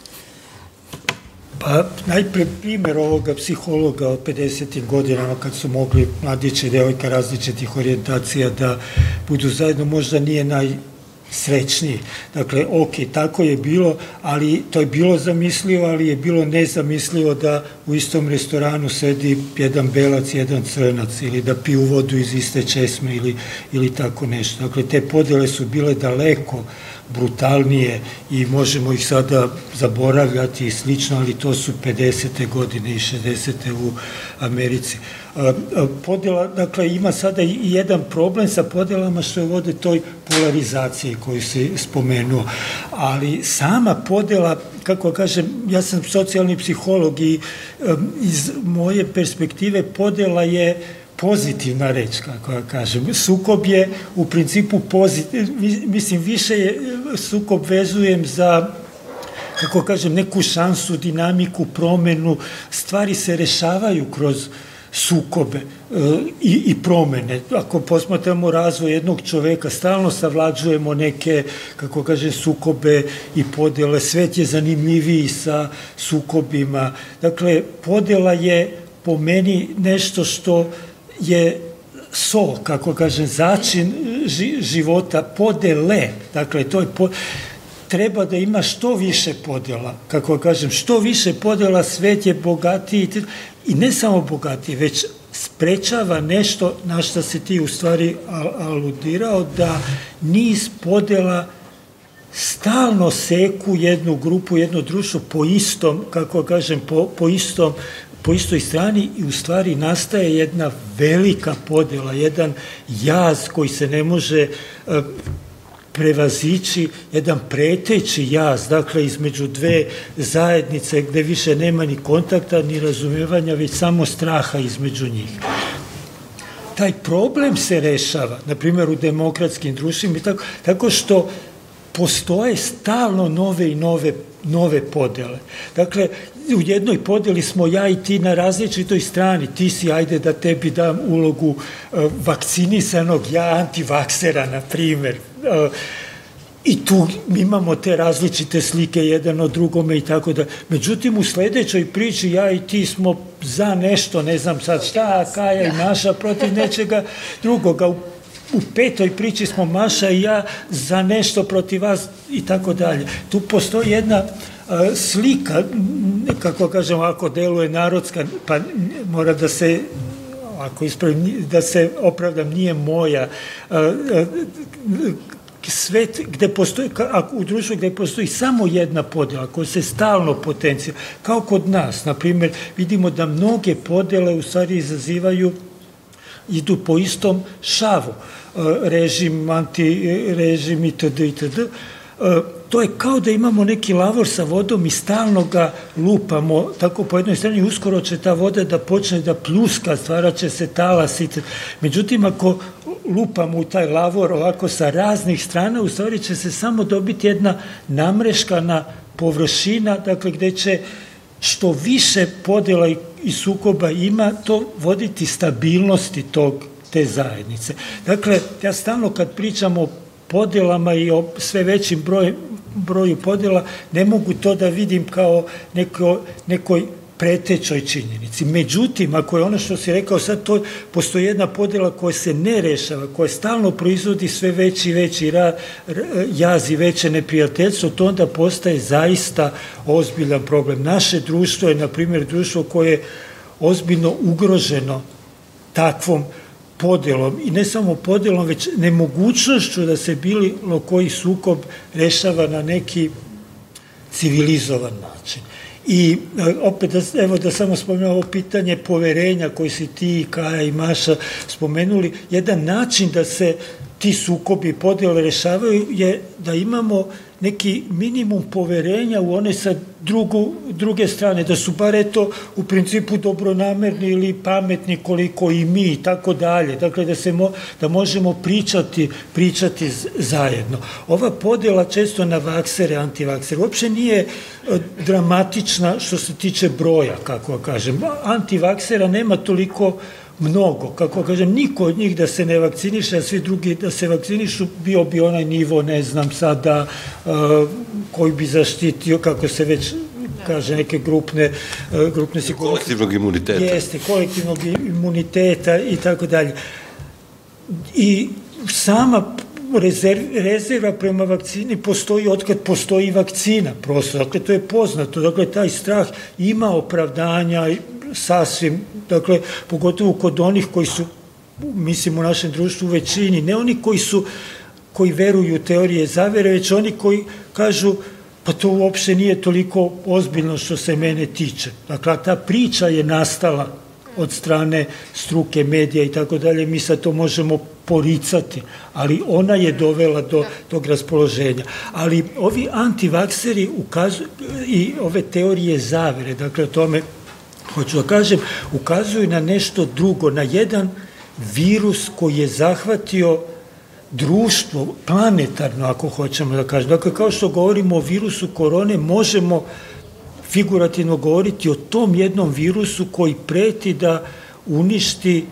Pa najpre primjer ovoga psihologa od pedesetim godinama kad su mogli mladiće i devojka različitih orijentacija da budu zajedno možda nije naj, srećniji. Dakle, ok, tako je bilo, ali to je bilo zamislivo, ali je bilo nezamislivo da u istom restoranu sedi jedan belac, jedan crnac, ili da piju vodu iz iste česme ili, ili tako nešto. Dakle, te podjele su bile daleko brutalnije i možemo ih sada zaboravljati i slično, ali to su pedesete godine i šezdesete u Americi. Podjela, dakle, ima sada i jedan problem sa podjelama što je vode toj polarizaciji koju si spomenuo, ali sama podjela, kako kažem, ja sam socijalni psiholog i iz moje perspektive podjela je pozitivna reč, kako ja kažem. Sukob je u principu pozitiv, mislim, više je, sukob vezujem za, kako kažem, neku šansu, dinamiku, promenu, stvari se rešavaju kroz sukobe e, i, i promene. Ako posmatramo razvoj jednog čoveka, stalno savlađujemo neke, kako kaže, sukobe i podjele. Svet je zanimljiviji sa sukobima. Dakle, podjela je po meni nešto što je so, kako kažem, začin ži, života, podele. Dakle, to je po, treba da ima što više podjela. Kako kažem, što više podjela, svet je bogatiji. I ne samo bogatiji, već sprečava nešto na što se ti u stvari aludirao, da niz podjela stalno seku jednu grupu, jedno društvo po istom, kako kažem, po, po istom, po istoj strani i u stvari nastaje jedna velika podjela, jedan jaz koji se ne može uh, prevazići, jedan preteći jaz, dakle, između dve zajednice gde više nema ni kontakta, ni razumevanja, već samo straha između njih. Taj problem se rešava, na primjer, u demokratskim društvima, tako, tako što postoje stalno nove i nove, nove podele. Dakle, u jednoj podeli smo ja i ti na različitoj strani. Ti si, ajde da tebi dam ulogu uh, vakcinisanog, ja antivaksera, na primjer. Uh, I tu imamo te različite slike jedan od drugome i tako da. Međutim, u sledećoj priči ja i ti smo za nešto, ne znam sad šta, Kaja i Maša protiv nečega drugoga. U, u petoj priči smo Maša i ja za nešto protiv vas i tako dalje. Tu postoji jedna uh, slika, kako kažem, ako deluje narodska, pa mora da se, ako ispravim, da se opravdam, nije moja, uh, uh, svet gde postoji, u društvu gde postoji samo jedna podjela koja se stalno potencija, kao kod nas, na primjer, vidimo da mnoge podjele u stvari izazivaju, idu po istom šavu, režim, antirežim itd. itd. To je kao da imamo neki lavor sa vodom i stalno ga lupamo, tako po jednoj strani, uskoro će ta voda da počne da pljuska, stvarat će se talas. Međutim, ako lupamo u taj lavor ovako sa raznih strana, u stvari će se samo dobiti jedna namreškana površina, dakle, gde će što više podjela i sukoba ima, to voditi stabilnosti tog, te zajednice. Dakle, ja stalno kad pričam o podjelama i o sve većim broj, broju podjela, ne mogu to da vidim kao neko, nekoj pretećoj činjenici. Međutim, ako je ono što si rekao sad, to postoji jedna podjela koja se ne rešava, koja stalno proizvodi sve veći i veći ra, jaz i veće neprijateljstvo, to onda postaje zaista ozbiljan problem. Naše društvo je, na primjer, društvo koje je ozbiljno ugroženo takvom podjelom, i ne samo podjelom, već nemogućnošću da se bilo koji sukob rešava na neki civilizovan način. I opet, da, evo da samo spomenem ovo pitanje poverenja koji si ti, Kaja i Maša spomenuli, jedan način da se ti sukobi i podjele rešavaju je da imamo neki minimum poverenja u one sa drugu, druge strane, da su bar eto u principu dobronamerni ili pametni koliko i mi i tako dalje. Dakle, da, se mo, da možemo pričati, pričati zajedno. Ova podjela često na vaksere, antivaksere, uopšte nije dramatična što se tiče broja, kako kažem. Antivaksera nema toliko mnogo, kako kažem, niko od njih da se ne vakciniše, a svi drugi da se vakcinišu, bio bi onaj nivo, ne znam sada, uh, koji bi zaštitio, kako se već kaže, neke grupne, uh, grupne sigurnosti. Kolektivnog imuniteta. Jeste, kolektivnog imuniteta i tako dalje. I sama rezerva prema vakcini postoji otkad postoji vakcina, prosto. Dakle, to je poznato. Dakle, taj strah ima opravdanja sasvim, dakle, pogotovo kod onih koji su, mislim, u našem društvu u većini, ne oni koji su, koji veruju u teorije zavere, već oni koji kažu pa to uopšte nije toliko ozbiljno što se mene tiče. Dakle, ta priča je nastala od strane struke, medija i tako dalje, mi sad to možemo poricati, ali ona je dovela do tog raspoloženja. Ali ovi antivakseri ukazuju, i ove teorije zavere, dakle o tome hoću da kažem, ukazuju na nešto drugo, na jedan virus koji je zahvatio društvo, planetarno, ako hoćemo da kažem. Dakle, kao što govorimo o virusu korone, možemo figurativno govoriti o tom jednom virusu koji preti da uništi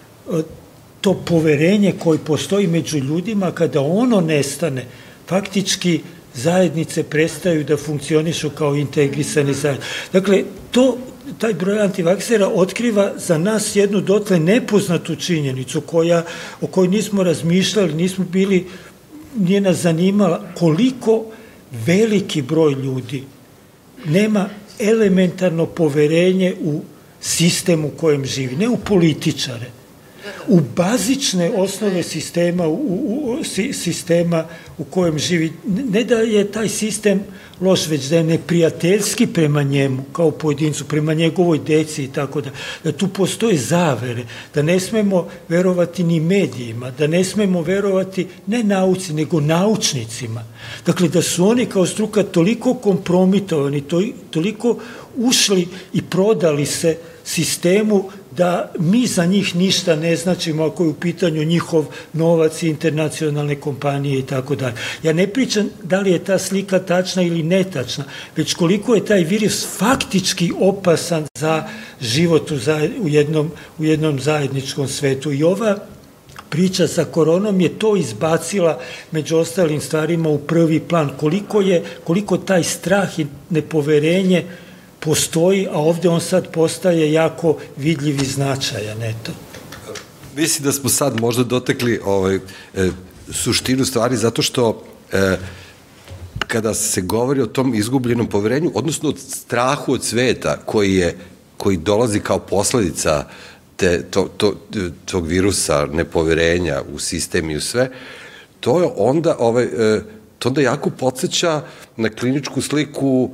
to poverenje koje postoji među ljudima. Kada ono nestane, faktički zajednice prestaju da funkcionišu kao integrisani zajednice. Dakle, to, taj broj antivaksera otkriva za nas jednu dotle nepoznatu činjenicu koja, o kojoj nismo razmišljali, nismo bili, nije nas zanimala koliko veliki broj ljudi nema elementarno poverenje u sistem u kojem živi, ne u političare, u bazične osnove sistema u, u, sistema u kojem živi. Ne da je taj sistem loš, već da je neprijateljski prema njemu, kao pojedincu, prema njegovoj deci i tako da. Da tu postoje zavere, da ne smemo verovati ni medijima, da ne smemo verovati ne nauci, nego naučnicima. Dakle, da su oni kao struka toliko kompromitovani, toliko ušli i prodali se sistemu da mi za njih ništa ne značimo ako je u pitanju njihov novac i internacionalne kompanije i tako dalje. Ja ne pričam da li je ta slika tačna ili netačna, već koliko je taj virus faktički opasan za život u, u, jednom, u jednom zajedničkom svetu. I ova priča sa koronom je to izbacila među ostalim stvarima u prvi plan. Koliko je, koliko taj strah i nepoverenje postoji, a ovde on sad postaje jako vidljiv i značajan, eto. Mislim da smo sad možda dotekli ovaj, e, suštinu stvari, zato što e, kada se govori o tom izgubljenom poverenju, odnosno od strahu od sveta koji, je, koji dolazi kao posledica te, to, to, tog virusa nepoverenja u sistem i u sve, to je onda, ovaj, e, to onda jako podsjeća na kliničku sliku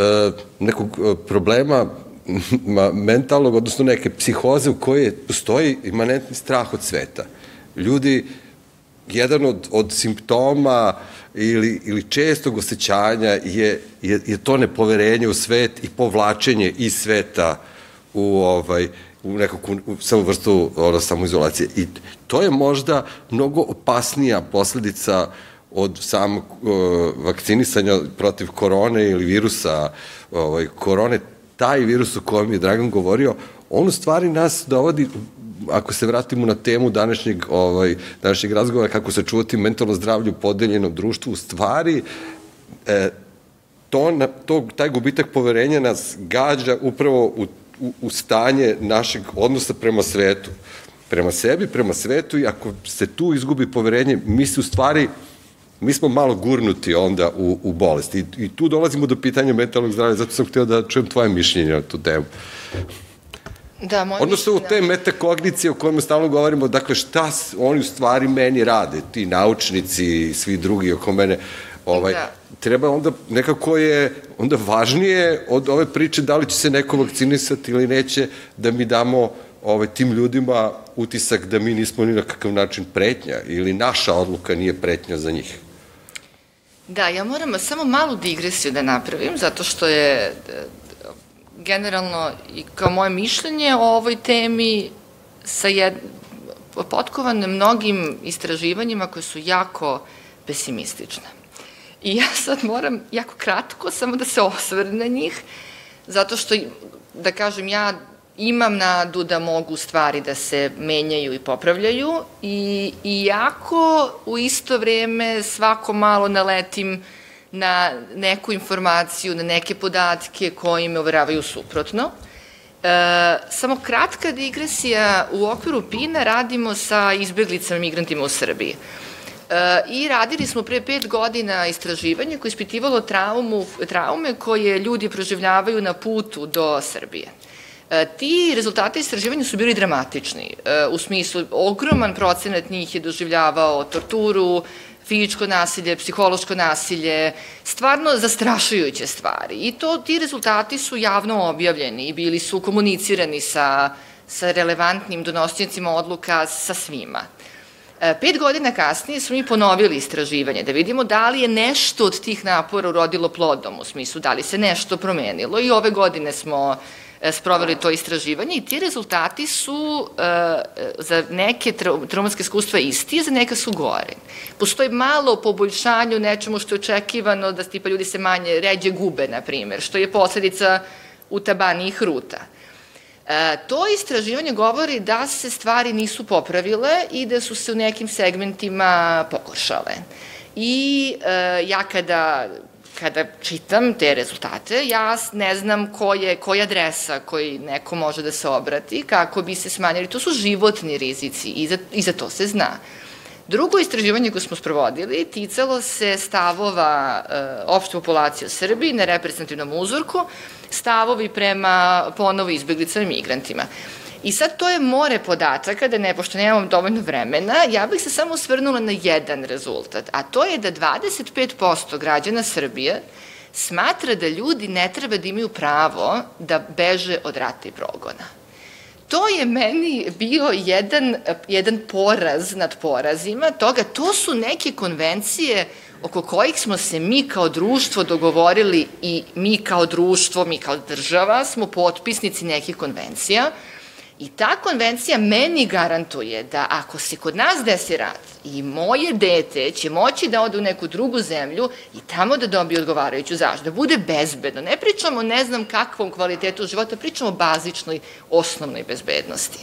nekog problema mentalnog, odnosno neke psihoze u kojoj postoji imanentni strah od sveta. Ljudi, jedan od, od simptoma ili, ili čestog osjećanja je, je, je to nepoverenje u svet i povlačenje iz sveta u, ovaj, u nekakvu samu vrstu ono, samoizolacije. I to je možda mnogo opasnija posledica od samog uh, vakcinisanja protiv korone ili virusa ovaj, korone. Taj virus o kojem je Dragan govorio, on u stvari nas dovodi, ako se vratimo na temu današnjeg, ovaj, današnjeg razgovora, kako sačuvati mentalno zdravlje u podeljenom društvu, u stvari e, to, to, taj gubitak poverenja nas gađa upravo u, u, u stanje našeg odnosa prema svetu. Prema sebi, prema svetu, i ako se tu izgubi poverenje, mi se u stvari mi smo malo gurnuti onda u, u bolest. I, I tu dolazimo do pitanja mentalnog zdravlja, zato sam htio da čujem tvoje mišljenje na tu temu. Da, moje Odnosno u te metakognicije o kojima stalno govorimo, dakle šta oni u stvari meni rade, ti naučnici i svi drugi oko mene, ovaj, da. Treba onda nekako je onda važnije od ove priče da li će se neko vakcinisati ili neće, da mi damo ovaj, tim ljudima utisak da mi nismo ni na kakav način pretnja ili naša odluka nije pretnja za njih. Da, ja moram samo malu digresiju da napravim, zato što je generalno i kao moje mišljenje o ovoj temi sa jed... potkovane mnogim istraživanjima koje su jako pesimistične. I ja sad moram jako kratko samo da se osvrnem na njih, zato što, da kažem, ja imam nadu da mogu stvari da se menjaju i popravljaju i, i jako u isto vreme svako malo naletim na neku informaciju, na neke podatke koji me overavaju suprotno. E, samo kratka digresija, u okviru P I N-a radimo sa izbeglicama migrantima u Srbiji. I radili smo pre pet godina istraživanje koje je ispitivalo traumu, traume koje ljudi proživljavaju na putu do Srbije. Ti rezultati istraživanja su bili dramatični, u smislu ogroman procenat njih je doživljavao torturu, fizičko nasilje, psihološko nasilje, stvarno zastrašujuće stvari. I to, ti rezultati su javno objavljeni i bili su komunicirani sa, sa relevantnim donosnicima odluka, sa svima. Pet godina kasnije smo mi ponovili istraživanje, da vidimo da li je nešto od tih napora urodilo plodom, u smislu da li se nešto promenilo, i ove godine smo sproveli to istraživanje i ti rezultati su za neke traumatske iskustva isti, a za neka su gore. Postoji malo poboljšanje u nečemu što je očekivano, da tipa ljudi se manje, ređe gube, na primer, što je posledica utabanijih ruta. To istraživanje govori da se stvari nisu popravile i da su se u nekim segmentima pogoršale. I ja kada... Kada čitam te rezultate, ja ne znam koja adresa koji neko može da se obrati, kako bi se smanjili. To su životni rizici i za to se zna. Drugo istraživanje koje smo sprovodili ticalo se stavova opšte populacije u Srbiji na reprezentativnom uzorku, stavovi prema ponovo izbeglicama i migrantima. I sad to je more podataka, da ne, pošto nemam dovoljno vremena, ja bih se samo osvrnula na jedan rezultat, a to je da dvadeset pet posto građana Srbije smatra da ljudi ne treba da imaju pravo da beže od rata i progona. To je meni bio jedan, jedan poraz nad porazima toga, to su neke konvencije oko kojih smo se mi kao društvo dogovorili i mi kao društvo, mi kao država smo potpisnici nekih konvencija. I ta konvencija meni garantuje da ako se kod nas desi rat i moje dete će moći da ode u neku drugu zemlju i tamo da dobije odgovarajuću zaštitu, da bude bezbedno. Ne pričamo ne znam kakvom kvalitetu života, pričamo o bazičnoj, osnovnoj bezbednosti.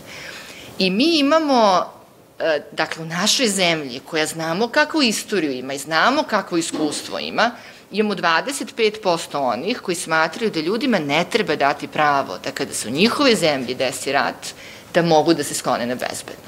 I mi imamo, dakle u našoj zemlji koja znamo kakvu istoriju ima i znamo kakvo iskustvo ima, imamo dvadeset pet posto onih koji smatraju da ljudima ne treba dati pravo da kada se u njihove zemlji desi rat, da mogu da se sklone na bezbedno.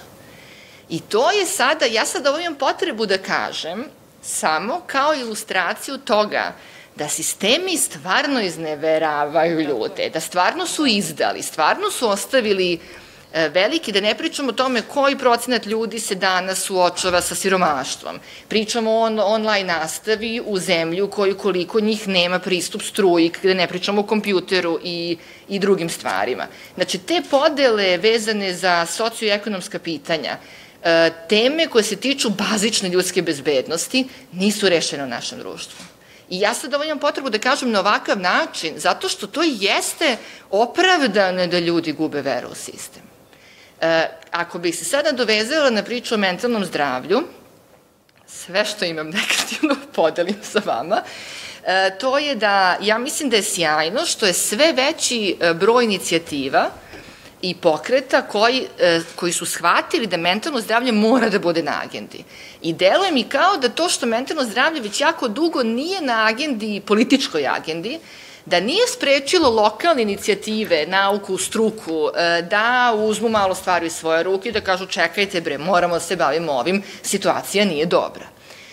I to je sada, ja sad ovo imam potrebu da kažem, samo kao ilustraciju toga da sistemi stvarno izneveravaju ljude, da stvarno su izdali, stvarno su ostavili veliki, da ne pričamo o tome koji procenat ljudi se danas suočava sa siromaštvom. Pričamo o online nastavi u zemlju koju koliko njih nema pristup struji, da ne pričamo o kompjuteru i, i drugim stvarima. Znači, te podele vezane za socioekonomska pitanja, teme koje se tiču bazične ljudske bezbednosti, nisu rešene u našem društvu. I ja sad ovo imam potrebu da kažem na ovakav način, zato što to jeste opravdano da ljudi gube veru u sistem. Ako bih se sada dovezala na priču o mentalnom zdravlju, sve što imam negativno podelim sa vama, to je da, ja mislim da je sjajno što je sve veći broj inicijativa i pokreta koji, koji su shvatili da mentalno zdravlje mora da bude na agendi. I deluje mi kao da to što mentalno zdravlje već jako dugo nije na agendi, političkoj agendi, da nije sprečilo lokalne inicijative, nauku, struku, da uzmu malo stvari u svoje ruke i da kažu čekajte bre, moramo da se bavimo ovim, situacija nije dobra.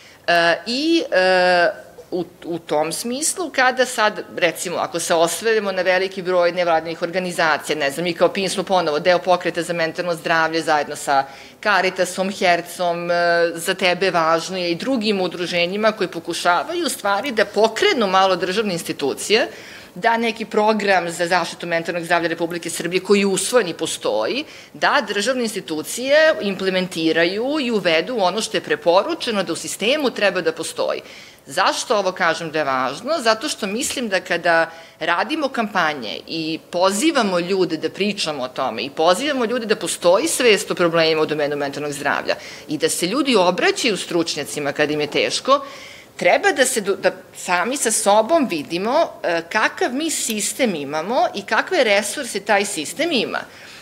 I u, u tom smislu, kada sad, recimo, ako se osvrnemo na veliki broj nevladinih organizacija, ne znam, mi kao P I N smo ponovo deo pokreta za mentalno zdravlje zajedno sa Caritasom, Hercom, Za tebe važno je i drugim udruženjima koji pokušavaju u stvari da pokrenu malo državne institucije, da neki program za zaštitu mentalnog zdravlja Republike Srbije koji usvojen i postoji, da državne institucije implementiraju i uvedu ono što je preporučeno da u sistemu treba da postoji. Zašto ovo kažem da je važno? Zato što mislim da kada radimo kampanje i pozivamo ljude da pričamo o tome i pozivamo ljude da postoji svest o problemima u domenu mentalnog zdravlja i da se ljudi obraćaju stručnjacima kada im je teško, treba da, se, da sami sa sobom vidimo kakav mi sistem imamo i kakve resurse taj sistem ima.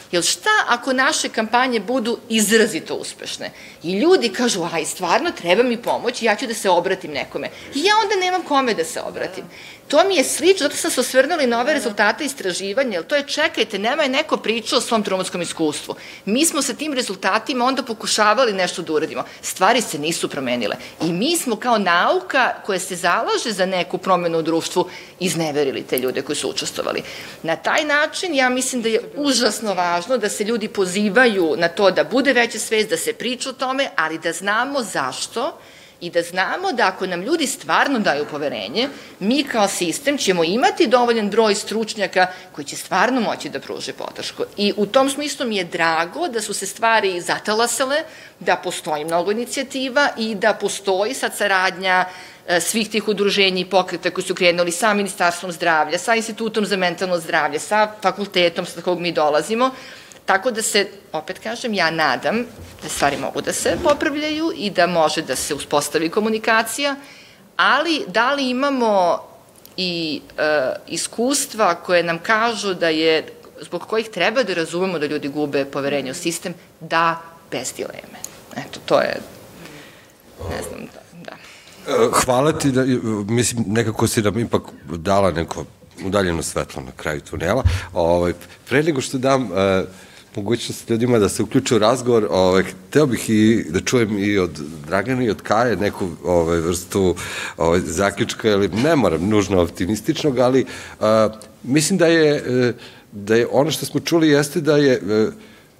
Jer šta ako naše kampanje budu izrazito uspešne? I ljudi kažu, aj, stvarno treba mi pomoć, ja ću da se obratim nekome. I ja onda nemam kome da se obratim. To mi je slično, zato sam se osvrnuli na ove rezultate istraživanja, jer to je, čekajte, nema je neko pričao o svom traumatskom iskustvu. Mi smo sa tim rezultatima onda pokušavali nešto da uradimo. Stvari se nisu promenile. I mi smo kao nauka koja se zalaže za neku promenu u društvu izneverili te ljude koji su učestvovali. Na taj način ja mislim da je užasno važno da se ljudi pozivaju na to da bude veća svest, da se priča o tome, ali da znamo zašto i da znamo da ako nam ljudi stvarno daju poverenje, mi kao sistem ćemo imati dovoljan broj stručnjaka koji će stvarno moći da pruže podršku. I u tom smislu mi je drago da su se stvari zatalasale, da postoji mnogo inicijativa i da postoji sad saradnja svih tih udruženja i pokreta koji su krenuli sa Ministarstvom zdravlja, sa Institutom za mentalno zdravlje, sa fakultetom sa kog mi dolazimo. Tako da se, opet kažem, ja nadam da stvari mogu da se popravljaju i da može da se uspostavi komunikacija, ali da li imamo i e, iskustva koje nam kažu da je, zbog kojih treba da razumemo da ljudi gube poverenje u sistem, da, bez dileme. Eto, to je, ne znam, da. da. Hvala ti, da, mislim, nekako si nam ipak dala neko udaljeno svetlo na kraju tunela. Ovaj, pre nego što dam uh, mogućnost ljudima da se uključe u razgovor, ovaj, hteo bih i da čujem i od Dragana i od Kaje neku ovaj, vrstu ovaj, zaključka, ili ne moram nužno optimističnog, ali uh, mislim da je, da je ono što smo čuli jeste da je uh,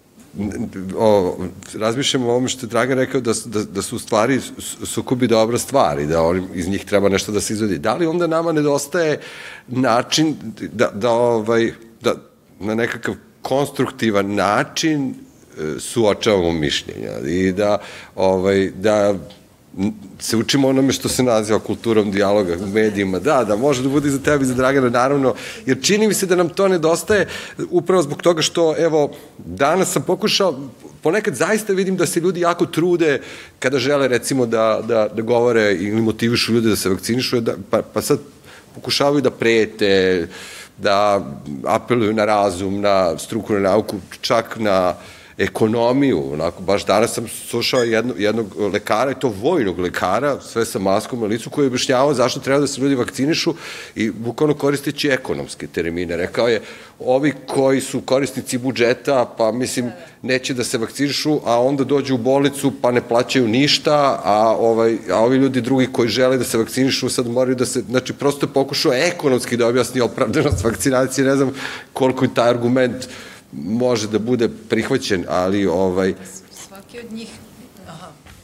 o, razmišljamo o ovome što je Dragan rekao da, da, da su u stvari sukobi dobra stvar i da on, iz njih treba nešto da se izvodi. Da li onda nama nedostaje način da, da, ovaj, da na nekakav konstruktivan način suočavamo mišljenja i da, ovaj, da se učimo onome što se naziva kulturom dijaloga u medijima, da, da može da bude i za tebe i za Dragana, naravno, jer čini mi se da nam to nedostaje upravo zbog toga što, evo, danas sam pokušao, ponekad zaista vidim da se ljudi jako trude kada žele, recimo, da, da, da govore ili motivišu ljude da se vakcinišu, da, pa, pa sad pokušavaju da prete, da apeluju na razum, na struku, na nauku, čak na ekonomiju, onako, baš danas sam slušao jedno, jednog lekara, i to vojnog lekara, sve sa maskom na licu, koji je objašnjavao zašto treba da se ljudi vakcinišu i bukvalno koristeći ekonomske termine. Rekao je, ovi koji su korisnici budžeta, pa mislim, neće da se vakcinišu, a onda dođu u bolnicu, pa ne plaćaju ništa, a, ovaj, a ovi ljudi drugi koji žele da se vakcinišu, sad moraju da se, znači, prosto je pokušao ekonomski da objasni opravdanost vakcinacije, ne znam koliko je taj argument može da bude prihvaćen, ali ovaj... Svaki od njih... Aha.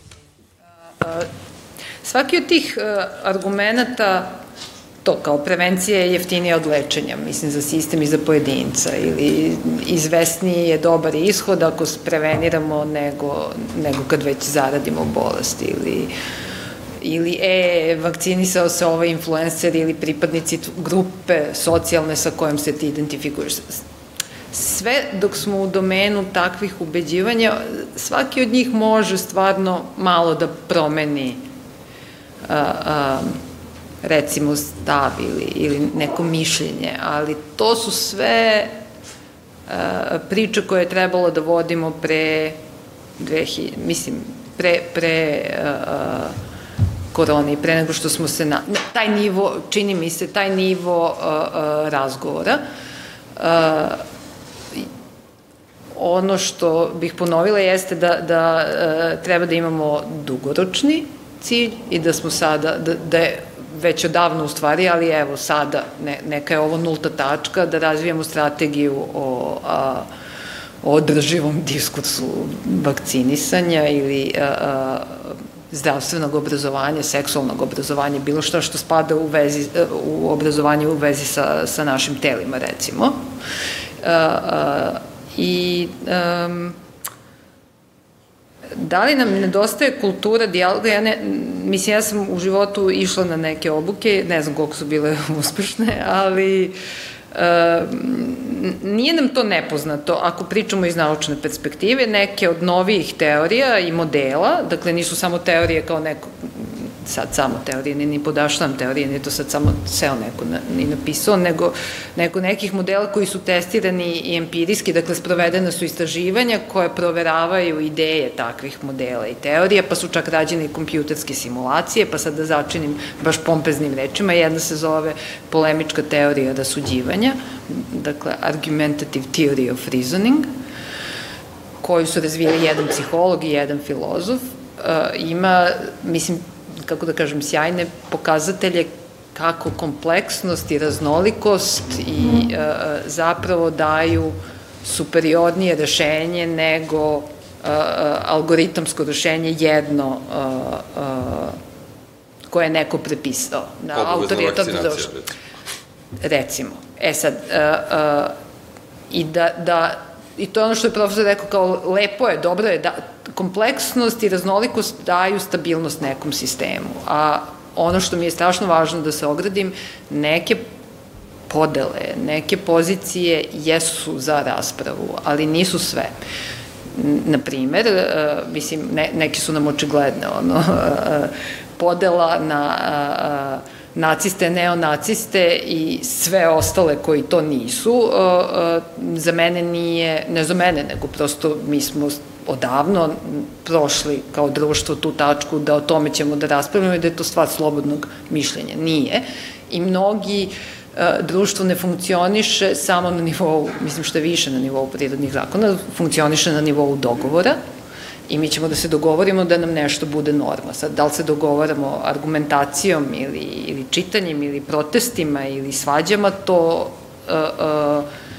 Svaki od tih argumenta, to kao prevencija je jeftinija od lečenja, mislim, za sistem i za pojedinca, ili izvesniji je dobar ishod ako se preveniramo nego, nego kad već zaradimo bolest, ili ili e, vakcinisao se ovaj influencer ili pripadnici grupe socijalne sa kojom se ti identifikuješ. Sve dok smo u domenu takvih ubeđivanja, svaki od njih može stvarno malo da promeni a, a, recimo stav ili, ili neko mišljenje, ali to su sve a, priče koje je trebalo da vodimo pre dve hiljade, mislim, pre, pre a, korone i pre nego što smo se na, taj nivo, čini mi se, taj nivo a, a, razgovora. A, Ono što bih ponovila jeste da, da e, treba da imamo dugoročni cilj i da smo sada, da, da je već odavno u stvari, ali evo sada, ne, neka je ovo nulta tačka, da razvijamo strategiju o, a, o održivom diskursu vakcinisanja ili a, a, zdravstvenog obrazovanja, seksualnog obrazovanja, bilo što što spada u, vezi, u obrazovanje u vezi sa, sa našim telima, recimo. A, a, I um, da li nam nedostaje kultura dijaloga? Ja ne, mislim, ja sam u životu išla na neke obuke, ne znam koliko su bile uspešne, ali um, nije nam to nepoznato. Ako pričamo iz naučne perspektive, neke od novijih teorija i modela, dakle nisu samo teorije kao neko sad samo teorije, ne ni podaštam teorije, nije to sad samo seo neko na, ni napisao, nego, nego nekih modela koji su testirani i empirijski, dakle sprovedena su istraživanja koje proveravaju ideje takvih modela i teorija, pa su čak rađene i kompjuterske simulacije, pa sad da začinim baš pompeznim rečima, jedna se zove polemička teorija rasuđivanja, dakle argumentative theory of reasoning, koju su razvijali jedan psiholog i jedan filozof, ima, mislim, kako da kažem, sjajne pokazatelje kako kompleksnost i raznolikost i e, zapravo daju superiornije rešenje nego e, algoritamsko rešenje jedno e, e, koje je neko prepisao. Da, autor je tad došao. Recimo. E sad, e, e, i da, da i to je ono što je profesor rekao, kao lepo je, dobro je, da, kompleksnost i raznolikost daju stabilnost nekom sistemu, a ono što mi je strašno važno da se ogradim, neke podele, neke pozicije jesu za raspravu, ali nisu sve. Naprimer, uh, mislim, ne, neki su nam očigledne, ono, uh, podela na uh, naciste, neonaciste i sve ostale koji to nisu, uh, uh, za mene nije, ne za mene, nego prosto mi smo odavno prošli kao društvo tu tačku da o tome ćemo da raspravljamo i da je to stvar slobodnog mišljenja. Nije. I mnogi uh, društvo ne funkcioniše samo na nivou, mislim što je više na nivou prirodnih zakona, funkcioniše na nivou dogovora, i mi ćemo da se dogovorimo da nam nešto bude norma. Sad, da li se dogovaramo argumentacijom ili, ili čitanjem ili protestima ili svađama, to uh, uh,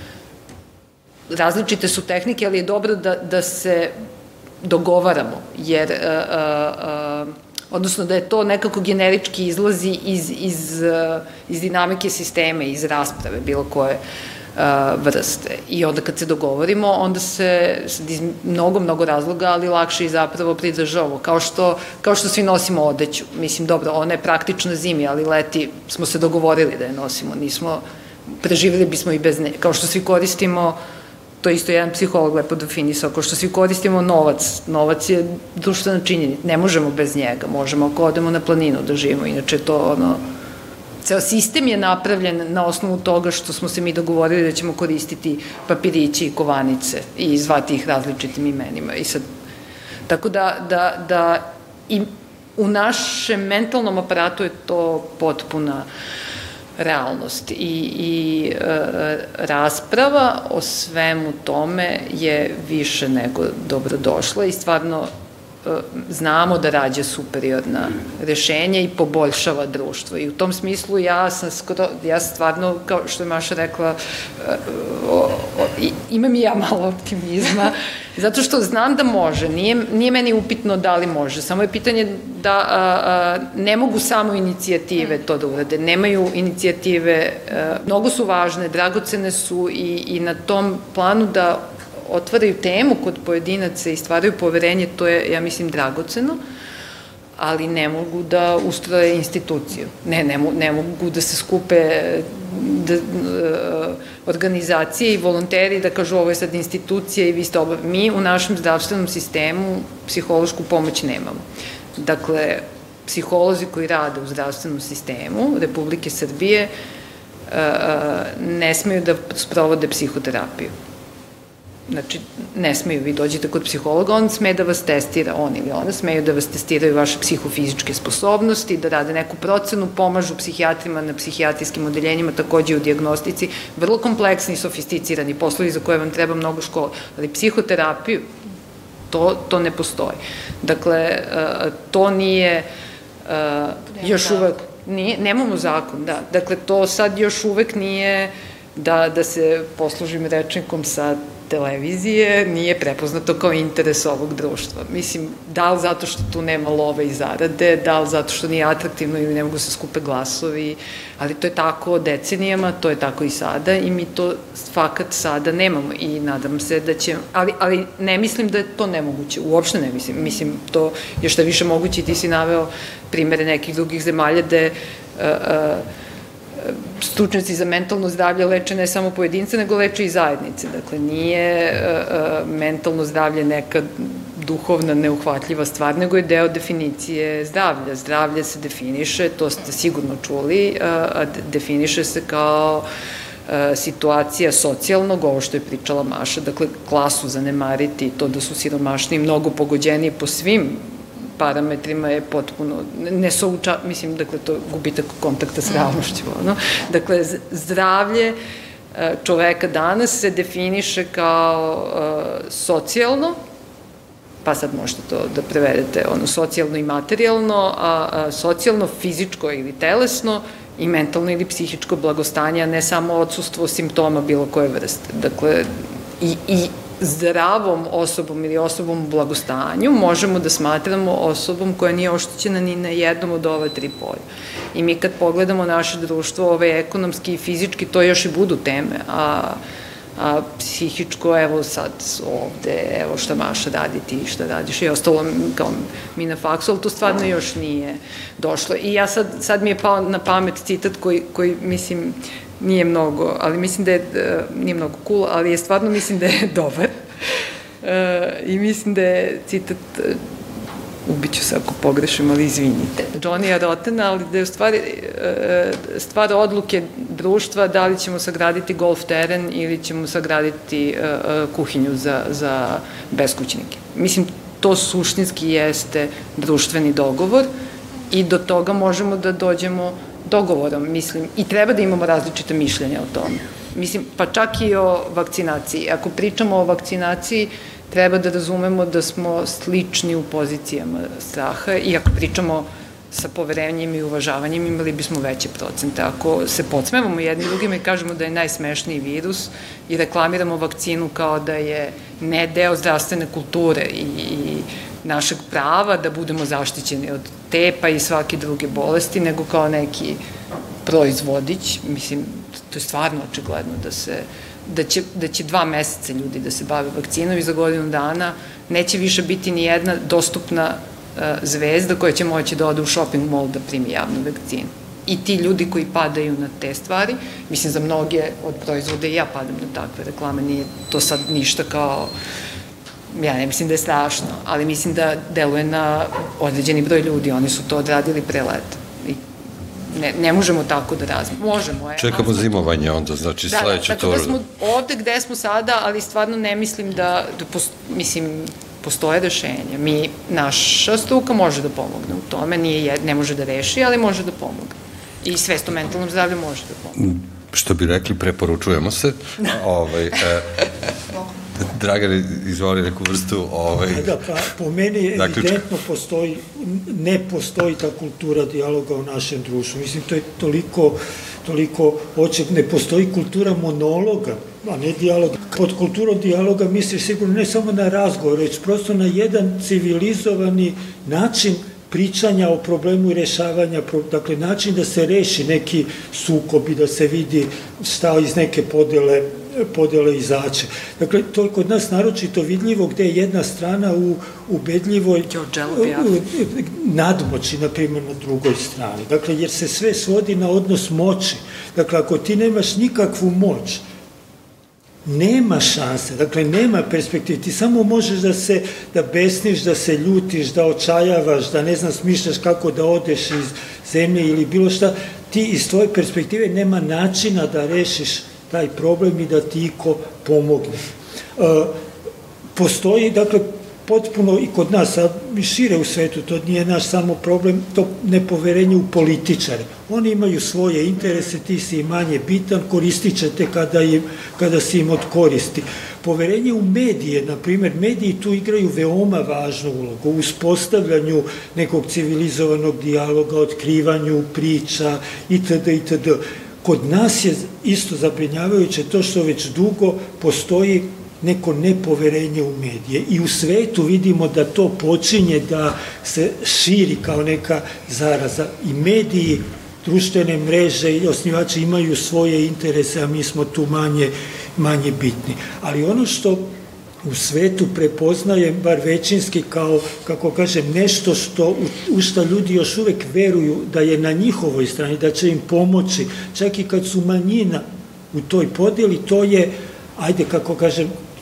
različite su tehnike, ali je dobro da, da se dogovaramo, jer uh, uh, odnosno da je to nekako generički izlazi iz, iz, uh, iz dinamike sistema, iz rasprave, bilo koje vrste. I onda kad se dogovorimo, onda se iz mnogo, mnogo razloga, ali lakše i zapravo pridržavamo. Kao što, kao što svi nosimo odeću. Mislim, dobro, ona je praktična zimi, ali leti smo se dogovorili da je nosimo. Nismo, preživjeli bismo i bez nje. Kao što svi koristimo, to isto jedan psiholog lepo definisao, kao što svi koristimo novac. Novac je društvena činjenica. Ne možemo bez njega. Možemo ako odemo na planinu da živimo. Inače to, ono, ceo sistem je napravljen na osnovu toga što smo se mi dogovorili da ćemo koristiti papirići i kovanice i zvati ih različitim imenima. I sad, tako da, da, da i u našem mentalnom aparatu je to potpuna realnost. I, i e, rasprava o svemu tome je više nego dobrodošla i stvarno znamo da rađa superiorna rešenja i poboljšava društvo. I u tom smislu ja sam skoro, ja stvarno, kao što je Maša rekla, o, o, imam i ja malo optimizma, zato što znam da može. Nije, nije meni upitno da li može. Samo je pitanje da a, a, ne mogu samo inicijative to da urade. Nemaju inicijative, a, mnogo su važne, dragocene su i, i na tom planu da otvaraju temu kod pojedinaca i stvaraju poverenje, to je, ja mislim, dragoceno, ali ne mogu da ustroje instituciju. Ne, ne, ne mogu da se skupe da, organizacije i volonteri da kažu ovo je sad institucija i vi ste obav... Mi u našem zdravstvenom sistemu psihološku pomoć nemamo. Dakle, psiholozi koji rade u zdravstvenom sistemu Republike Srbije ne smeju da sprovode psihoterapiju. Znači, ne smeju, vi dođete kod psihologa, on sme da vas testira, on ili ona smeju da vas testiraju vaše psihofizičke sposobnosti, da rade neku procenu, pomažu psihijatrima na psihijatrijskim odeljenjima, takođe u dijagnostici, vrlo kompleksni i sofisticirani poslovi za koje vam treba mnogo škola, ali psihoterapiju, to, to ne postoji. Dakle, to nije još uvek, nije, nemamo zakon, da, dakle, to sad još uvek nije, da, da se poslužim rečnikom sa televizije, nije prepoznato kao interes ovog društva. Mislim, da li zato što tu nema love i zarade, da li zato što nije atraktivno ili ne mogu se skupe glasovi, ali to je tako decenijama, to je tako i sada i mi to fakat sada nemamo i nadam se da će, ali, ali ne mislim da je to nemoguće, uopšte ne mislim, mislim to je što više moguće i ti si naveo primere nekih drugih zemalja gde uh, uh, stručnjaci za mentalno zdravlje leče ne samo pojedince, nego leče i zajednice. Dakle, nije uh, mentalno zdravlje neka duhovna, neuhvatljiva stvar, nego je deo definicije zdravlja. Zdravlje se definiše, to ste sigurno čuli, a definiše se kao situacija socijalnog, ovo što je pričala Maša, dakle, klasu zanemariti, to da su siromašni mnogo pogođeni po svim parametrima je potpuno, ne souča, mislim, dakle, to je gubitak kontakta s realnošću, ono. Dakle, zdravlje čoveka danas se definiše kao socijalno, pa sad možete to da prevedete, ono, socijalno i materijalno, a socijalno, fizičko ili telesno, i mentalno ili psihičko blagostanje, a ne samo odsustvo simptoma bilo koje vrste. Dakle, i, i zdravom osobom ili osobom u blagostanju možemo da smatramo osobom koja nije oštećena ni na jednom od ova tri polja. I mi kad pogledamo naše društvo, ove ekonomski i fizički, to još i budu teme, a a psihičko, evo sad ovde, evo šta Maša radi, ti šta radiš i ostalo kao mi na faksu, ali to stvarno još nije došlo. I ja sad, sad mi je pao na pamet citat koji, koji mislim nije mnogo, ali mislim da je, nije mnogo cool, ali je stvarno mislim da je dobar. I mislim da je citat, ubiću se ako pogrešim, ali izvinite, Johnnyja Rottena, ali da je u stvari stvar odluke društva da li ćemo sagraditi golf teren ili ćemo sagraditi kuhinju za, za beskućnike. Mislim, to suštinski jeste društveni dogovor i do toga možemo da dođemo dogovorom, mislim, i treba da imamo različite mišljenja o tome. Mislim, pa čak i o vakcinaciji. Ako pričamo o vakcinaciji, treba da razumemo da smo slični u pozicijama straha i ako pričamo sa poverenjem i uvažavanjem imali bismo veće procente. Ako se podsmevamo jedni drugima i kažemo da je najsmešniji virus i reklamiramo vakcinu kao da je ne deo zdravstvene kulture i, i našeg prava da budemo zaštićeni od te pa i svake druge bolesti, nego kao neki proizvodić, mislim, to je stvarno očigledno da se Da će, da će dva meseca ljudi da se bave vakcinom i za godinu dana neće više biti ni jedna dostupna uh, zvezda koja će moći da ode u shopping mall da primi javnu vakcinu. I ti ljudi koji padaju na te stvari, mislim za mnoge od proizvoda i ja padam na takve reklame, nije to sad ništa kao, ja ne mislim da je strašno, ali mislim da deluje na određeni broj ljudi, oni su to odradili pre leta. Ne, ne možemo tako da razmišljamo. Možemo, je. Čekamo zimovanje onda, znači da, sledeće da, to... Da, smo ovde gde smo sada, ali stvarno ne mislim da, da post, mislim, postoje rešenja. Mi, naša struka može da pomogne u tome, nije, ne može da reši, ali može da pomogne. I svest o mentalnom zdravlju može da pomogne. Što bi rekli, preporučujemo se. ovaj, e, Dragan, izvoli neku vrstu... Ovaj... Da, pa po meni evidentno postoji, ne postoji ta kultura dijaloga u našem društvu. Mislim, to je toliko, toliko oček, ne postoji kultura monologa, a ne dijaloga. Pod kulturom dijaloga misliš sigurno ne samo na razgovor, već prosto na jedan civilizovani način pričanja o problemu i rešavanja, dakle način da se reši neki sukob i da se vidi šta iz neke podele podele izaće. Dakle, to je kod nas naročito vidljivo gde je jedna strana u ubedljivoj nadmoći, na primjer, na drugoj strani. Dakle, jer se sve svodi na odnos moći. Dakle, ako ti nemaš nikakvu moć, nema šanse, dakle, nema perspektive. Ti samo možeš da se, da besniš, da se ljutiš, da očajavaš, da ne znam, smišljaš kako da odeš iz zemlje ili bilo šta. Ti iz tvoje perspektive nema načina da rešiš taj problem i da ti iko pomogne. Postoji, dakle, potpuno i kod nas, a šire u svetu, to nije naš samo problem, to nepoverenje u političare. Oni imaju svoje interese, ti si im manje bitan, koristit će te kada, im, kada si im od koristi. Poverenje u medije, na primjer, mediji tu igraju veoma važnu ulogu u uspostavljanju nekog civilizovanog dijaloga, otkrivanju priča itd. itd. Kod nas je isto zabrinjavajuće to što već dugo postoji neko nepoverenje u medije i u svetu vidimo da to počinje da se širi kao neka zaraza i mediji, društvene mreže i osnivači imaju svoje interese, a mi smo tu manje, manje bitni. Ali ono što u svetu prepoznajem, bar većinski, kao, kako kažem, nešto što, u, u što ljudi još uvek veruju da je na njihovoj strani, da će im pomoći, čak i kad su manjina u toj podeli, to je, ajde, kako kažem,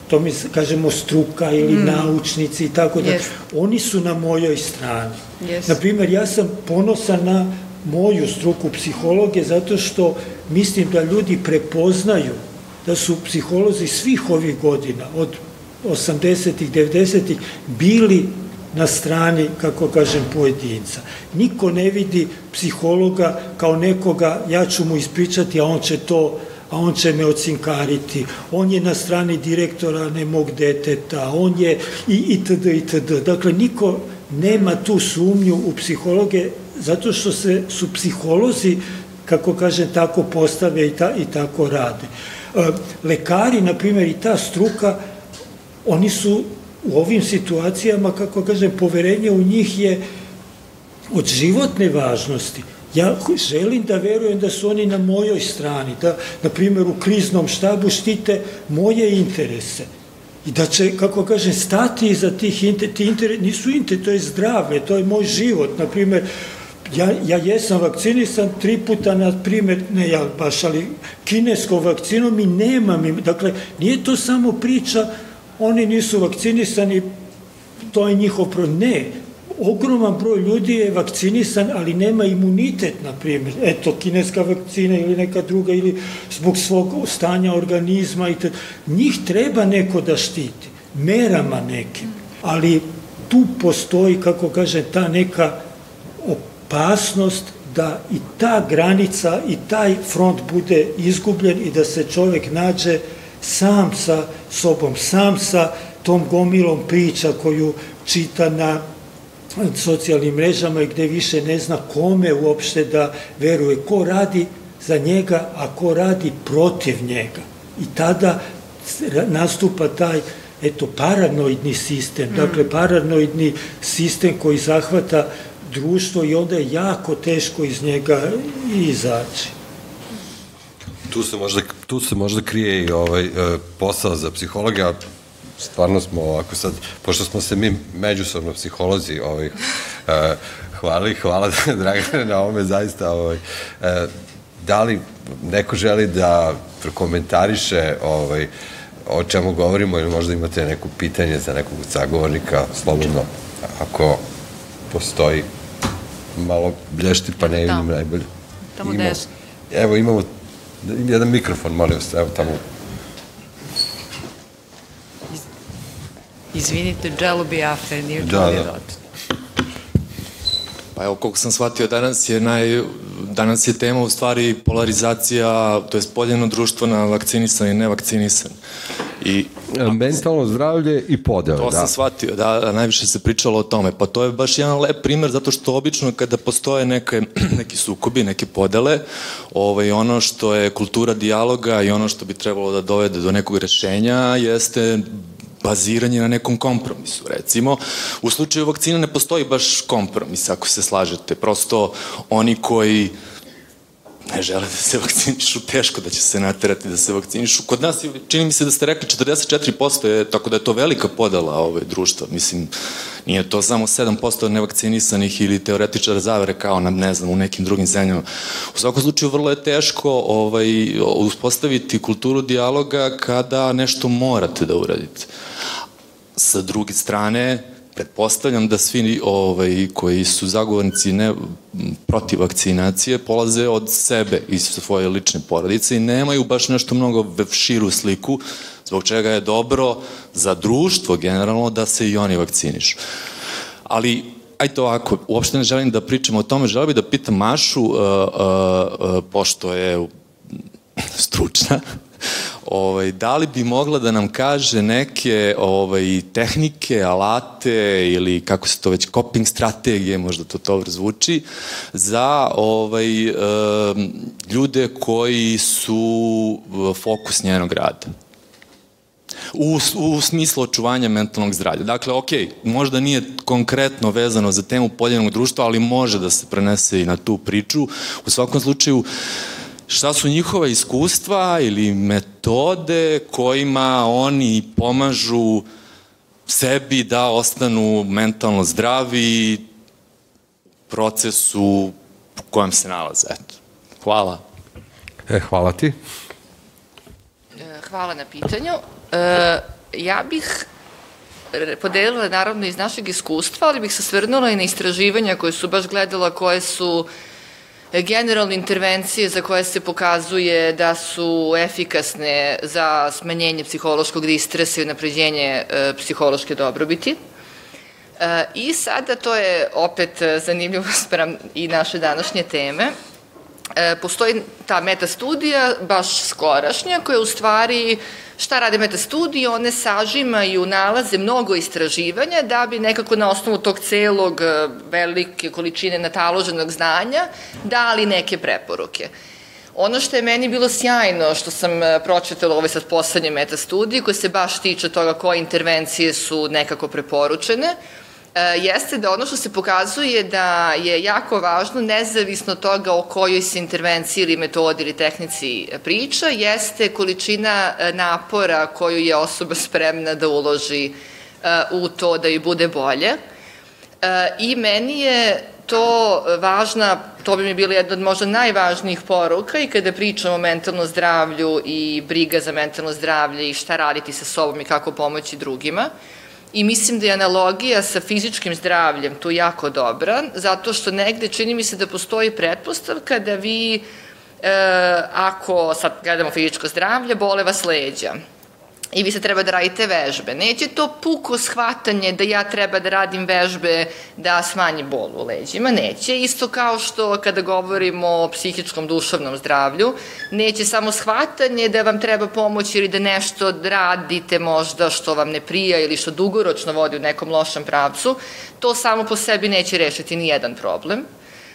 to mi kažemo struka ili mm. naučnici i tako da, yes. oni su na mojoj strani. Yes. Naprimjer, ja sam ponosan na moju struku psihologe zato što mislim da ljudi prepoznaju da su psiholozi svih ovih godina, od osamdesetih, devedesetih, bili na strani, kako kažem, pojedinca. Niko ne vidi psihologa kao nekoga, ja ću mu ispričati, a on će to, a on će me ocinkariti, on je na strani direktora ne mog deteta, on je i itd. itd. Dakle, niko nema tu sumnju u psihologe, zato što se, su psiholozi, kako kažem, tako postave i, ta, i tako rade. E, lekari, na primjer, i ta struka, oni su u ovim situacijama, kako kažem, poverenje u njih je od životne važnosti. Ja želim da verujem da su oni na mojoj strani, da, na primjer, u kriznom štabu štite moje interese i da će, kako kažem, stati iza tih interesa, ti interesi, nisu interesi, to je zdravlje, to je moj život. Na primjer, ja, ja jesam vakcinisan tri puta, na primjer, ne ja baš, ali kineskom vakcinom i nemam im, dakle, nije to samo priča, oni nisu vakcinisani, to je njihov problem. Ne, ogroman broj ljudi je vakcinisan, ali nema imunitet, na primjer. Eto, kineska vakcina ili neka druga, ili zbog svog stanja organizma. I njih treba neko da štiti, merama nekim. Ali tu postoji, kako kaže, ta neka opasnost da i ta granica i taj front bude izgubljen i da se čovjek nađe sam sa sobom, sam sa tom gomilom priča koju čita na socijalnim mrežama i gde više ne zna kome uopšte da veruje, ko radi za njega, a ko radi protiv njega. I tada nastupa taj, eto, paranoidni sistem, mm. dakle, paranoidni sistem koji zahvata društvo i onda je jako teško iz njega izaći. Tu se možda, tu se možda krije i ovaj, posao za psihologa. Stvarno smo ovako sad, pošto smo se mi međusobno psiholozi ovaj, hvalili, hvala Dragane na ovome, zaista. Ovaj, da li neko želi da prokomentariše ovaj, o čemu govorimo ili možda imate neko pitanje za nekog sagovornika, slobodno, ako postoji, malo blješti, pa ne vidim najbolje. Tamo desno. Evo, imamo jedan mikrofon, molim vas, evo tamo. Izvinite, Dželo Biafre, nije da, Dželo da. Rot. Pa evo, koliko sam shvatio, danas je, naj, danas je tema u stvari polarizacija, to je podeljeno društvo na vakcinisan i nevakcinisan. I mentalno zdravlje i podele, da. To sam shvatio, da, najviše se pričalo o tome. Pa to je baš jedan lep primer, zato što obično kada postoje neke, neki sukobi, neke podele, ovaj, ono što je kultura dijaloga i ono što bi trebalo da dovede do nekog rešenja jeste baziranje na nekom kompromisu, recimo. U slučaju vakcina ne postoji baš kompromis, ako se slažete. Prosto oni koji ne žele da se vakcinišu, teško da će se naterati da se vakcinišu. Kod nas, čini mi se da ste rekli, četrdeset četiri posto je, tako da je to velika podela ove društva. Mislim, nije to samo sedam posto nevakcinisanih ili teoretičara zavere kao, na, ne znam, u nekim drugim zemljama. U svakom slučaju, vrlo je teško ovaj, uspostaviti kulturu dijaloga kada nešto morate da uradite. Sa druge strane, pretpostavljam da svi ovaj, koji su zagovornici ne, protiv vakcinacije polaze od sebe iz svoje lične porodice i nemaju baš nešto mnogo širu sliku, zbog čega je dobro za društvo generalno da se i oni vakcinišu. Ali, ajde ovako, uopšte ne želim da pričam o tome, želim bih da pitam Mašu, uh, uh, uh, pošto je stručna, Ovaj, da li bi mogla da nam kaže neke ovaj, tehnike, alate ili kako se to već, coping strategije, možda to dobro zvuči, za ovaj, e, ljude koji su fokus njenog rada? U, u smislu očuvanja mentalnog zdravlja. Dakle, ok, možda nije konkretno vezano za temu podijeljenog društva, ali može da se prenese i na tu priču. U svakom slučaju, šta su njihova iskustva ili metode kojima oni pomažu sebi da ostanu mentalno zdravi u procesu u kojem se nalaze? Eto. Hvala. E, hvala ti. Hvala na pitanju. E, ja bih podelila naravno iz našeg iskustva, ali bih se svrnula i na istraživanja koje su baš gledala, koje su generalne intervencije za koje se pokazuje da su efikasne za smanjenje psihološkog distresa i unapređenje psihološke dobrobiti. I sada, to je opet zanimljivo sprem i naše današnje teme, postoji ta metastudija, baš skorašnja, koja u stvari, šta rade metastudije, one sažimaju, nalaze mnogo istraživanja da bi nekako na osnovu tog celog velike količine nataloženog znanja dali neke preporuke. Ono što je meni bilo sjajno, što sam pročitala ove sad poslednje metastudije, koje se baš tiče toga koje intervencije su nekako preporučene, jeste da ono što se pokazuje da je jako važno, nezavisno od toga o kojoj se intervenciji ili metodi ili tehnici priča, jeste količina napora koju je osoba spremna da uloži u to da joj bude bolje. I meni je to važna, to bi mi bila jedna od možda najvažnijih poruka i kada pričamo o mentalnom zdravlju i briga za mentalno zdravlje i šta raditi sa sobom i kako pomoći drugima. I mislim da je analogija sa fizičkim zdravljem tu jako dobra, zato što negde čini mi se da postoji pretpostavka da vi, ako sad gledamo fizičko zdravlje, bole vas leđa i vi se treba da radite vežbe. Neće to puko shvatanje da ja treba da radim vežbe da smanji bol u leđima, neće. Isto kao što kada govorimo o psihičkom, duševnom zdravlju, neće samo shvatanje da vam treba pomoći ili da nešto radite možda što vam ne prija ili što dugoročno vodi u nekom lošem pravcu, to samo po sebi neće rešiti ni jedan problem.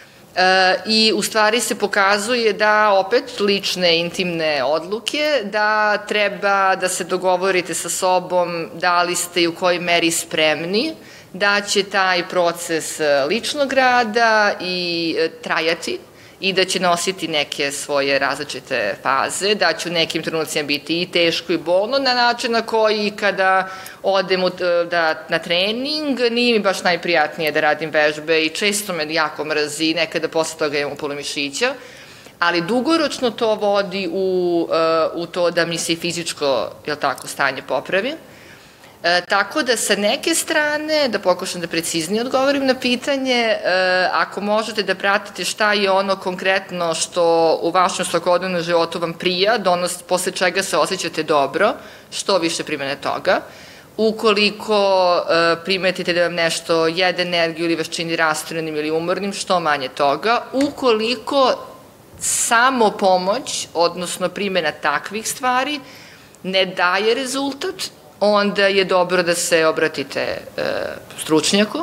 I u stvari se pokazuje da opet lične, intimne odluke, da treba da se dogovorite sa sobom da li ste i u kojoj meri spremni, da će taj proces ličnog rada i trajati i da će nositi neke svoje različite faze, da će u nekim trenucima biti i teško i bolno na način na koji kada odem na trening nije mi baš najprijatnije da radim vežbe i često me jako mrzi, nekada posle toga imam upalo mišića, ali dugoročno to vodi u to da mi se i fizičko, jel tako, stanje popravi. Tako da sa neke strane, da pokušam da preciznije odgovorim na pitanje, ako možete da pratite šta je ono konkretno što u vašem svakodnevnom životu vam prija, posle čega se osjećate dobro, što više primene toga. Ukoliko primetite da vam nešto jede energiju ili vas čini rastrojenim ili umornim, što manje toga. Ukoliko samo pomoć, odnosno primjena takvih stvari, ne daje rezultat, onda je dobro da se obratite stručnjaku.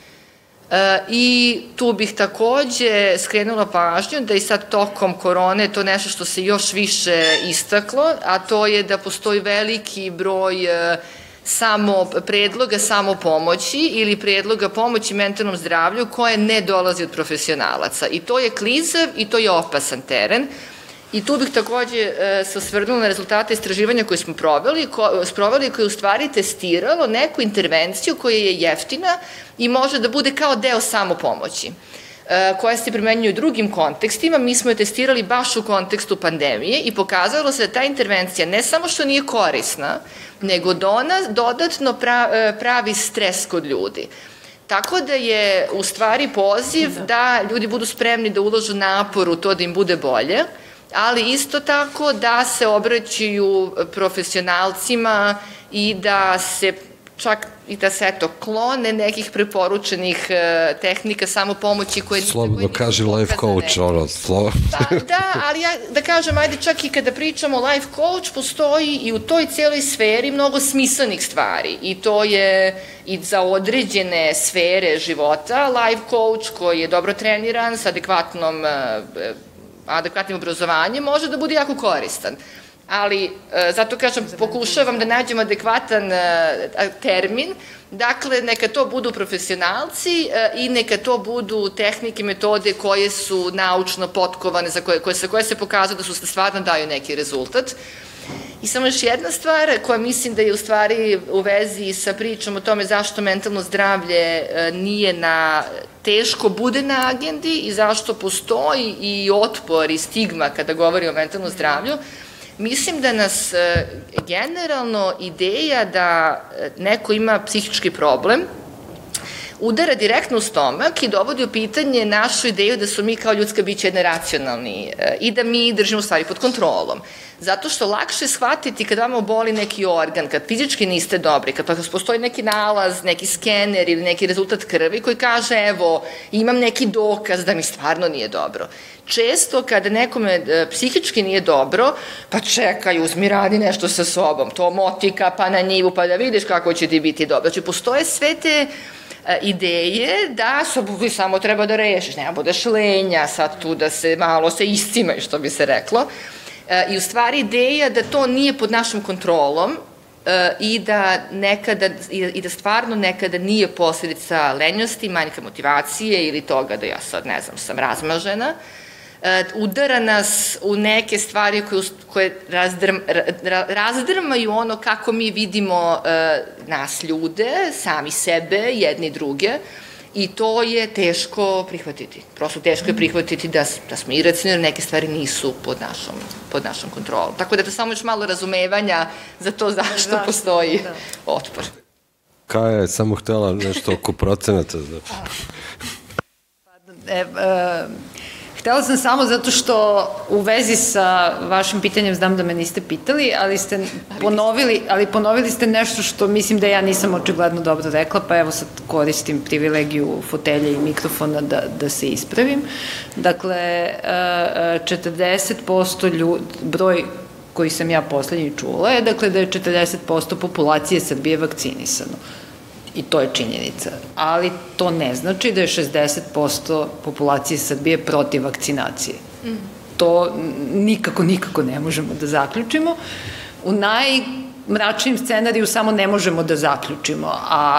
I tu bih takođe skrenula pažnju da i sad tokom korone to nešto što se još više istaklo, a to je da postoji veliki broj samo predloga samopomoći ili predloga pomoći mentalnom zdravlju koje ne dolazi od profesionalaca. I to je klizav i to je opasan teren. I tu bih takođe se osvrnula na rezultate istraživanja koje smo proveli, sproveli koje je u stvari testiralo neku intervenciju koja je jeftina i može da bude kao deo samopomoći, koja se primenjuje u drugim kontekstima. Mi smo je testirali baš u kontekstu pandemije i pokazalo se da ta intervencija ne samo što nije korisna, nego dodatno pravi stres kod ljudi. Tako da je u stvari poziv da ljudi budu spremni da uložu napor u to da im bude bolje, ali isto tako da se obraćaju profesionalcima i da se čak i da se, eto, klone nekih preporučenih tehnika samopomoći koje... Slobodno kaže life coach, ono, slovo. Pa da, ali ja da kažem, ajde, čak i kada pričamo o life coach, postoji i u toj cijeloj sferi mnogo smislenih stvari i to je i za određene sfere života. Life coach koji je dobro treniran, sa adekvatnom adekvatnim obrazovanjem, može da bude jako koristan. Ali, zato kažem, pokušavam da nađem adekvatan termin, dakle, neka to budu profesionalci i neka to budu tehnike, metode koje su naučno potkovane, za koje, koje, koje se pokazuju da su stvarno daju neki rezultat. I samo još jedna stvar koja mislim da je u stvari u vezi sa pričom o tome zašto mentalno zdravlje nije na, teško bude na agendi i zašto postoji i otpor i stigma kada govori o mentalnom zdravlju. Mislim da nas generalno ideja da neko ima psihički problem udara direktno u stomak i dovodi u pitanje našu ideju da su mi kao ljudska bića jedne racionalni i da mi držimo stvari pod kontrolom. Zato što lakše je shvatiti kad vama boli neki organ, kad fizički niste dobri, kad pa postoji neki nalaz, neki skener ili neki rezultat krvi koji kaže evo imam neki dokaz da mi stvarno nije dobro. Često kada nekome psihički nije dobro, pa čekaj, uzmi radi nešto sa sobom, to motika pa na njivu pa da vidiš kako će ti biti dobro. Znači postoje sve te ideje da samo treba da rešiš, nema budeš lenja, sad tu da se malo se iscimaju, što bi se reklo. I u stvari ideja da to nije pod našom kontrolom i da nekada, i da stvarno nekada nije posljedica lenjosti, manjka motivacije ili toga da ja sad, ne znam, sam razmažena, udara nas u neke stvari koje razdrmaju ono kako mi vidimo nas ljude, sami sebe, jedni druge, i to je teško prihvatiti. Prosto teško je prihvatiti da smo iracionalni, neke stvari nisu pod našom kontrolom. Tako da je to samo još malo razumevanja za to zašto postoji otpor. Kaja je samo htela nešto oko procenata. Htela sam samo zato što u vezi sa vašim pitanjem, znam da me niste pitali, ali ste ponovili, ali ponovili ste nešto što mislim da ja nisam očigledno dobro rekla, pa evo sad koristim privilegiju fotelja i mikrofona da, da se ispravim. Dakle, četrdeset posto ljudi, broj koji sam ja poslednji čula je, dakle, da je četrdeset posto populacije Srbije vakcinisano. I to je činjenica. Ali to ne znači da je šezdeset posto populacije Srbije protiv vakcinacije. To nikako, nikako ne možemo da zaključimo. U najmračnijem scenariju samo ne možemo da zaključimo.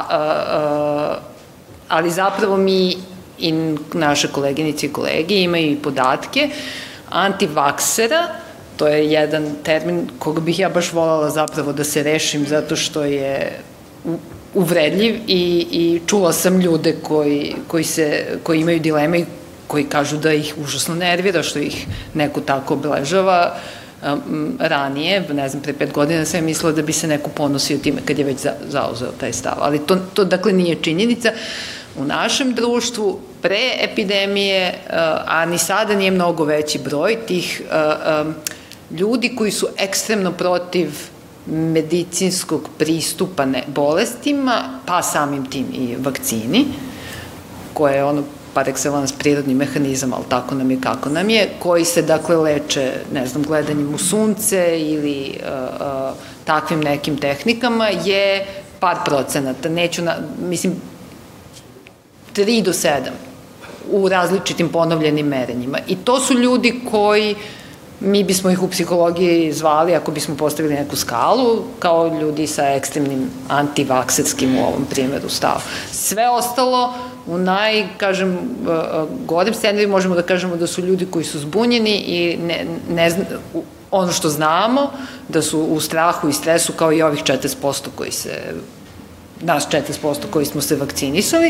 Ali zapravo mi i naše koleginice i kolege imaju i podatke antivaksera, to je jedan termin koga bih ja baš voljela zapravo da se rešim zato što je uvredljiv i čula sam ljude koji imaju dileme i koji kažu da ih užasno nervira što ih neko tako obeležava. Ranije, ne znam, pre pet godina sam mislila da bi se neko ponosio time kad je već zauzeo taj stav, ali to dakle nije činjenica. U našem društvu pre epidemije, a ni sada nije mnogo veći broj tih ljudi koji su ekstremno protiv medicinskog pristupa bolestima, pa samim tim i vakcini, koja je ono par excellence prirodni mehanizam, ali tako nam je kako nam je, koji se dakle leče, ne znam, gledanjem u sunce ili takvim nekim tehnikama, je par procenata, neću, mislim, tri do sedam u različitim ponovljenim merenjima. I to su ljudi koji, mi bismo ih u psihologiji zvali, ako bismo postavili neku skalu, kao ljudi sa ekstremnim antivakserskim u ovom primjeru stavu. Sve ostalo, u naj, kažem, gorim scenariju možemo da kažemo da su ljudi koji su zbunjeni i ne znam, ono što znamo, da su u strahu i stresu kao i ovih četrdeset posto koji se, nas četrdeset posto koji smo se vakcinisali,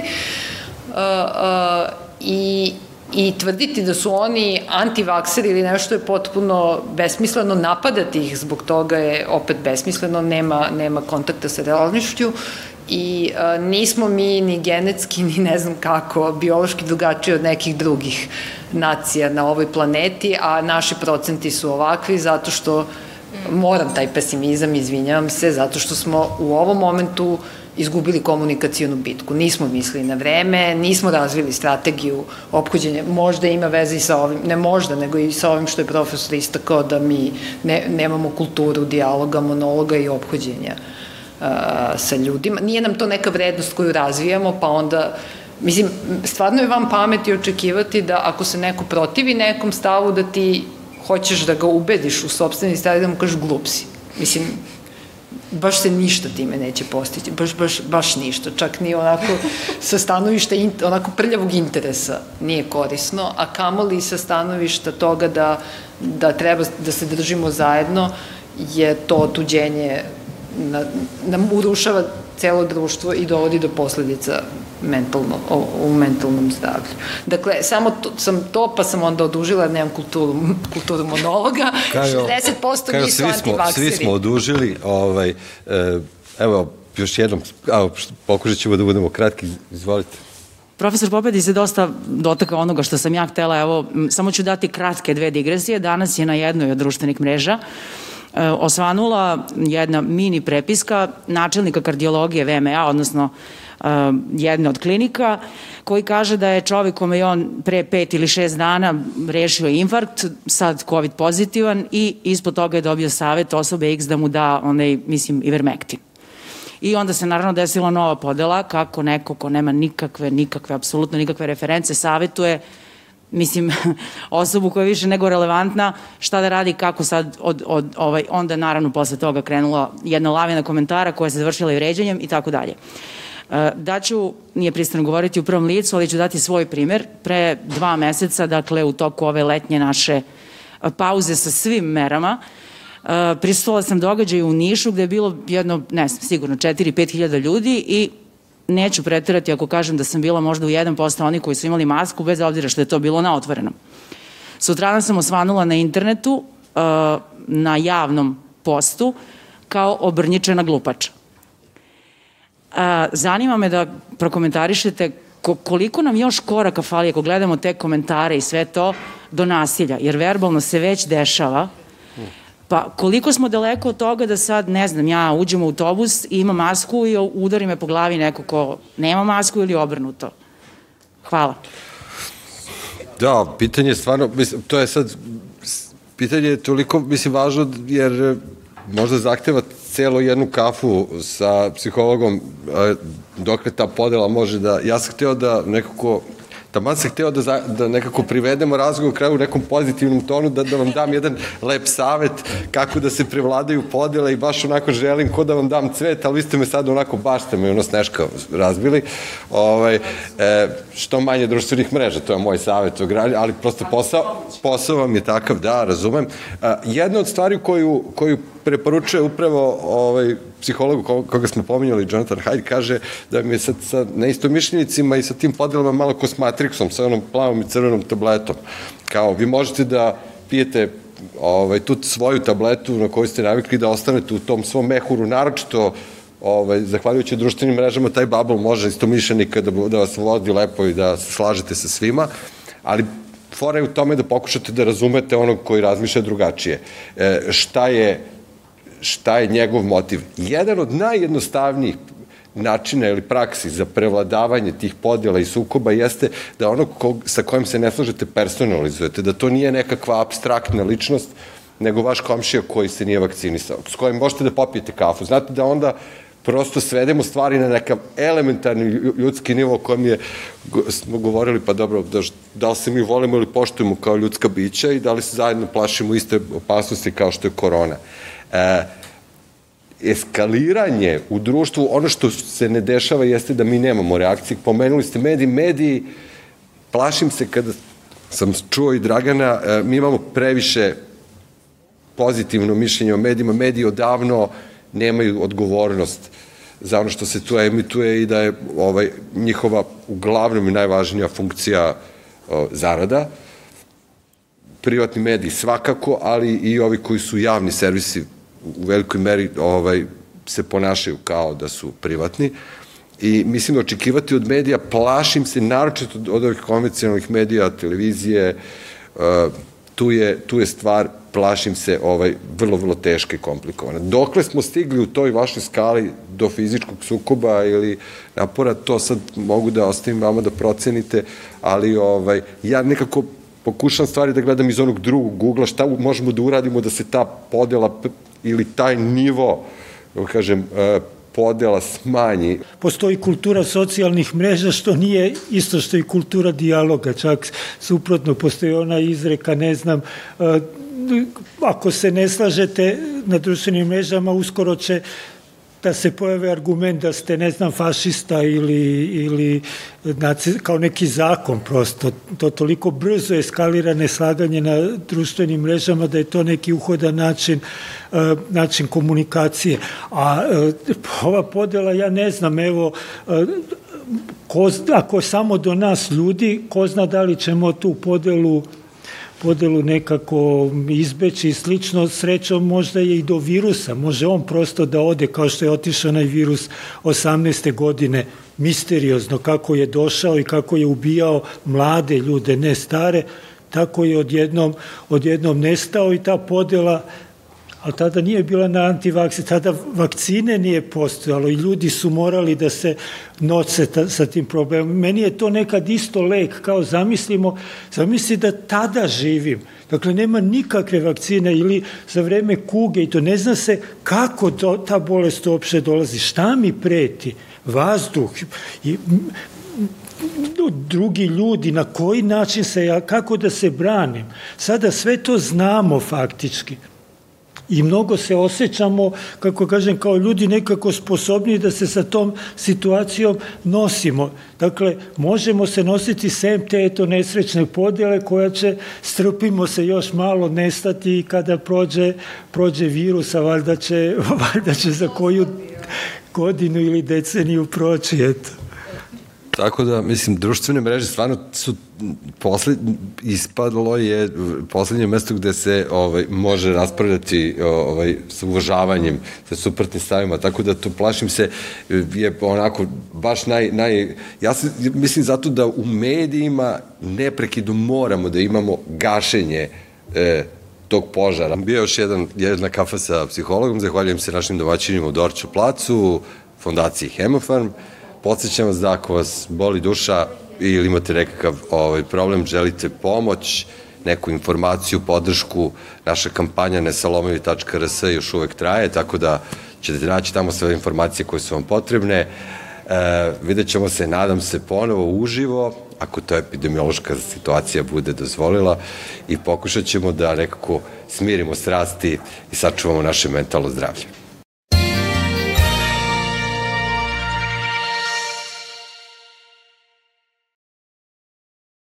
i i tvrditi da su oni antivakseri ili nešto je potpuno besmisleno, napadati ih zbog toga je opet besmisleno, nema kontakta sa realnošću i nismo mi ni genetski, ni ne znam kako, biološki drugačiji od nekih drugih nacija na ovoj planeti, a naši procenti su ovakvi zato što, moram taj pesimizam, izvinjavam se, zato što smo u ovom momentu izgubili komunikacijonu bitku. Nismo mislili na vreme, nismo razvili strategiju ophođenja. Možda ima veze i sa ovim, ne možda, nego i sa ovim što je profesor istakao da mi nemamo kulturu dijaloga, monologa i ophođenja sa ljudima. Nije nam to neka vrednost koju razvijamo, pa onda, mislim, stvarno je vam pameti očekivati da ako se neko protivi nekom stavu, da ti hoćeš da ga ubediš u sopstveni stav i da mu kažeš glup si. Mislim, baš se ništa time neće postići, baš, baš, baš ništa, čak ni onako sa stanovišta onako prljavog interesa nije korisno, a kamoli sa stanovišta toga da, da treba da se držimo zajedno, je to otuđenje na, nam urušava celo društvo i dovodi do posledica mentalno, o, u mentalnom zdravlju. Dakle, samo to, sam to, pa sam onda odužila, nemam kulturu, kulturu monologa, šezdeset posto njih su antivakseri. Svi smo odužili, ovaj, evo, još jednom, pokušat ćemo da budemo kratki, izvolite. Profesor Popedi se dosta dotakao onoga što sam ja htela, evo, samo ću dati kratke dve digresije. Danas je na jednoj od društvenih mreža e, osvanula jedna mini prepiska načelnika kardiologije V M A, odnosno e, jedne od klinika, koji kaže da je čovjek kome je on pre pet ili šest dana rešio infarkt, sad COVID pozitivan i ispod toga je dobio savet osobe X da mu da onaj, mislim, ivermektin. I onda se naravno desila nova podela kako neko ko nema nikakve, nikakve, apsolutno nikakve reference savetuje, mislim, osobu koja je više nego relevantna, šta da radi, kako sad, od, od, ovaj, onda naravno posle toga krenula jedna lavina komentara koja se završila i vređanjem i tako dalje. Daću, nije pristojno govoriti u prvom licu, ali ću dati svoj primer. Pre dva meseca, dakle u toku ove letnje naše pauze sa svim merama, prisustvovala sam događaju u Nišu gde je bilo jedno, ne znam, sigurno četiri do pet hiljada ljudi i neću preterati ako kažem da sam bila možda u jedan posto oni koji su imali masku, bez obzira što je to bilo na otvorenom. Sutradan sam osvanula na internetu, na javnom postu, kao obrnjičena glupača. Zanima me da prokomentarišete koliko nam još koraka fali ako gledamo te komentare i sve to do nasilja, jer verbalno se već dešava. Pa koliko smo daleko od toga da sad, ne znam, ja uđem u autobus i imam masku i udari me po glavi neko ko nema masku ili obrnuto? Hvala. Da, pitanje je stvarno, mislim, to je sad, pitanje je toliko, mislim, važno jer možda zahteva celo jednu kafu sa psihologom dokle ta podela može da, ja sam hteo da nekako, taman sam hteo da, da nekako privedemo razgovor u kraju u nekom pozitivnom tonu, da, da vam dam jedan lep savet kako da se prevladaju podele i baš onako želim ko da vam dam cvet, ali vi ste me sad onako baš ste me ono sneška razbili. Ovaj, e, što manje društvenih mreža, to je moj savet, ali prosto posao, posao vam je takav, da, razumem. E, jedna od stvari koju, koju preporučuje upravo ovaj, psihologu koga smo pominjali, Jonathan Haidt, kaže da mi je sad sa neistomišljenicima i sa tim podelama malo ko s Matrixom, sa onom plavom i crvenom tabletom. Kao, vi možete da pijete ovaj, tu svoju tabletu na koju ste navikli da ostanete u tom svom mehuru, naročito ovaj, zahvaljujući društvenim mrežama, taj bubble može istomišljenika da, da vas vodi lepo i da se slažete sa svima, ali fora je u tome da pokušate da razumete onog koji razmišlja drugačije. E, šta je šta je njegov motiv. Jedan od najjednostavnijih načina ili praksi za prevladavanje tih podjela i sukoba jeste da ono kog, sa kojim se ne slažete personalizujete, da to nije nekakva apstraktna ličnost, nego vaš komšija koji se nije vakcinisao, s kojim možete da popijete kafu. Znate da onda prosto svedemo stvari na nekav elementarni ljudski nivo o kojem je, smo govorili, pa dobro, da, da li se mi volimo ili poštujemo kao ljudska bića i da li se zajedno plašimo iste opasnosti kao što je korona. E, eskaliranje u društvu, ono što se ne dešava jeste da mi nemamo reakcije. Pomenuli ste mediji, mediji, plašim se kada sam čuo i Dragana, e, mi imamo previše pozitivno mišljenje o medijima, mediji odavno nemaju odgovornost za ono što se tu emituje i da je ovaj, njihova uglavnom i najvažnija funkcija o, zarada. Privatni mediji svakako, ali i ovi koji su javni servisi u velikoj meri ovaj, se ponašaju kao da su privatni i mislim da očekivati od medija, plašim se naročito od ovih konvencionalnih medija, televizije, uh, tu, je, tu je stvar, plašim se, ovaj, vrlo, vrlo teška i komplikovana. Dokle smo stigli u toj vašoj skali do fizičkog sukoba ili napora, to sad mogu da ostavim vama da procenite, ali ovaj, ja nekako pokušam stvari da gledam iz onog drugog ugla, šta možemo da uradimo da se ta podela ili taj nivo, kažem, podela smanji. Postoji kultura socijalnih mreža što nije isto što i kultura dijaloga, čak suprotno postoji ona izreka, ne znam, ako se ne slažete na društvenim mrežama, uskoro će da se pojave argument da ste, ne znam, fašista ili, ili kao neki zakon prosto. To toliko brzo eskalira neslaganje na društvenim mrežama da je to neki uhodan način, način komunikacije. A ova podela, ja ne znam, evo, ko, ako samo do nas ljudi, ko zna da li ćemo tu podelu podelu nekako izbeći i slično, srećom možda je i do virusa, može on prosto da ode kao što je otišao onaj virus osamnaeste godine, misteriozno kako je došao i kako je ubijao mlade ljude, ne stare, tako je odjednom, odjednom nestao i ta podela, ali tada nije bila na antivakcine, tada vakcine nije postojalo i ljudi su morali da se noce ta, sa tim problemom. Meni je to nekad isto lek, kao zamislimo, zamisli da tada živim. Dakle, nema nikakve vakcine ili za vreme kuge i to ne zna se kako to, ta bolest uopšte dolazi, šta mi preti, vazduh i drugi ljudi, na koji način se ja, kako da se branim. Sada sve to znamo faktički. I mnogo se osjećamo, kako kažem, kao ljudi nekako sposobni da se sa tom situacijom nosimo. Dakle, možemo se nositi sem te eto nesrećne podjele koja će, strpimo se još malo, nestati i kada prođe, prođe virusa, valjda će, valjda će za koju godinu ili deceniju proći, eto. Tako da, mislim, društvene mreže stvarno su posled, ispadlo je poslednje mesto gde se ovaj, može raspravljati ovaj, sa uvažavanjem, sa suprotnim stavima, tako da to, plašim se, je onako baš naj... naj ja se, mislim zato da u medijima neprekidno moramo da imamo gašenje e, tog požara. Bio je još jedan, jedna kafa sa psihologom, zahvaljujem se našim domaćinima u Dorču placu, fondaciji Hemofarm. Podsećam vas da ako vas boli duša ili imate nekakav ovaj, problem, želite pomoć, neku informaciju, podršku, naša kampanja nesalomovi tačka r s još uvek traje, tako da ćete naći tamo sve informacije koje su vam potrebne. E, vidjet ćemo se, nadam se, ponovo uživo, ako to epidemiološka situacija bude dozvolila, i pokušat ćemo da nekako smirimo strasti i sačuvamo naše mentalno zdravlje.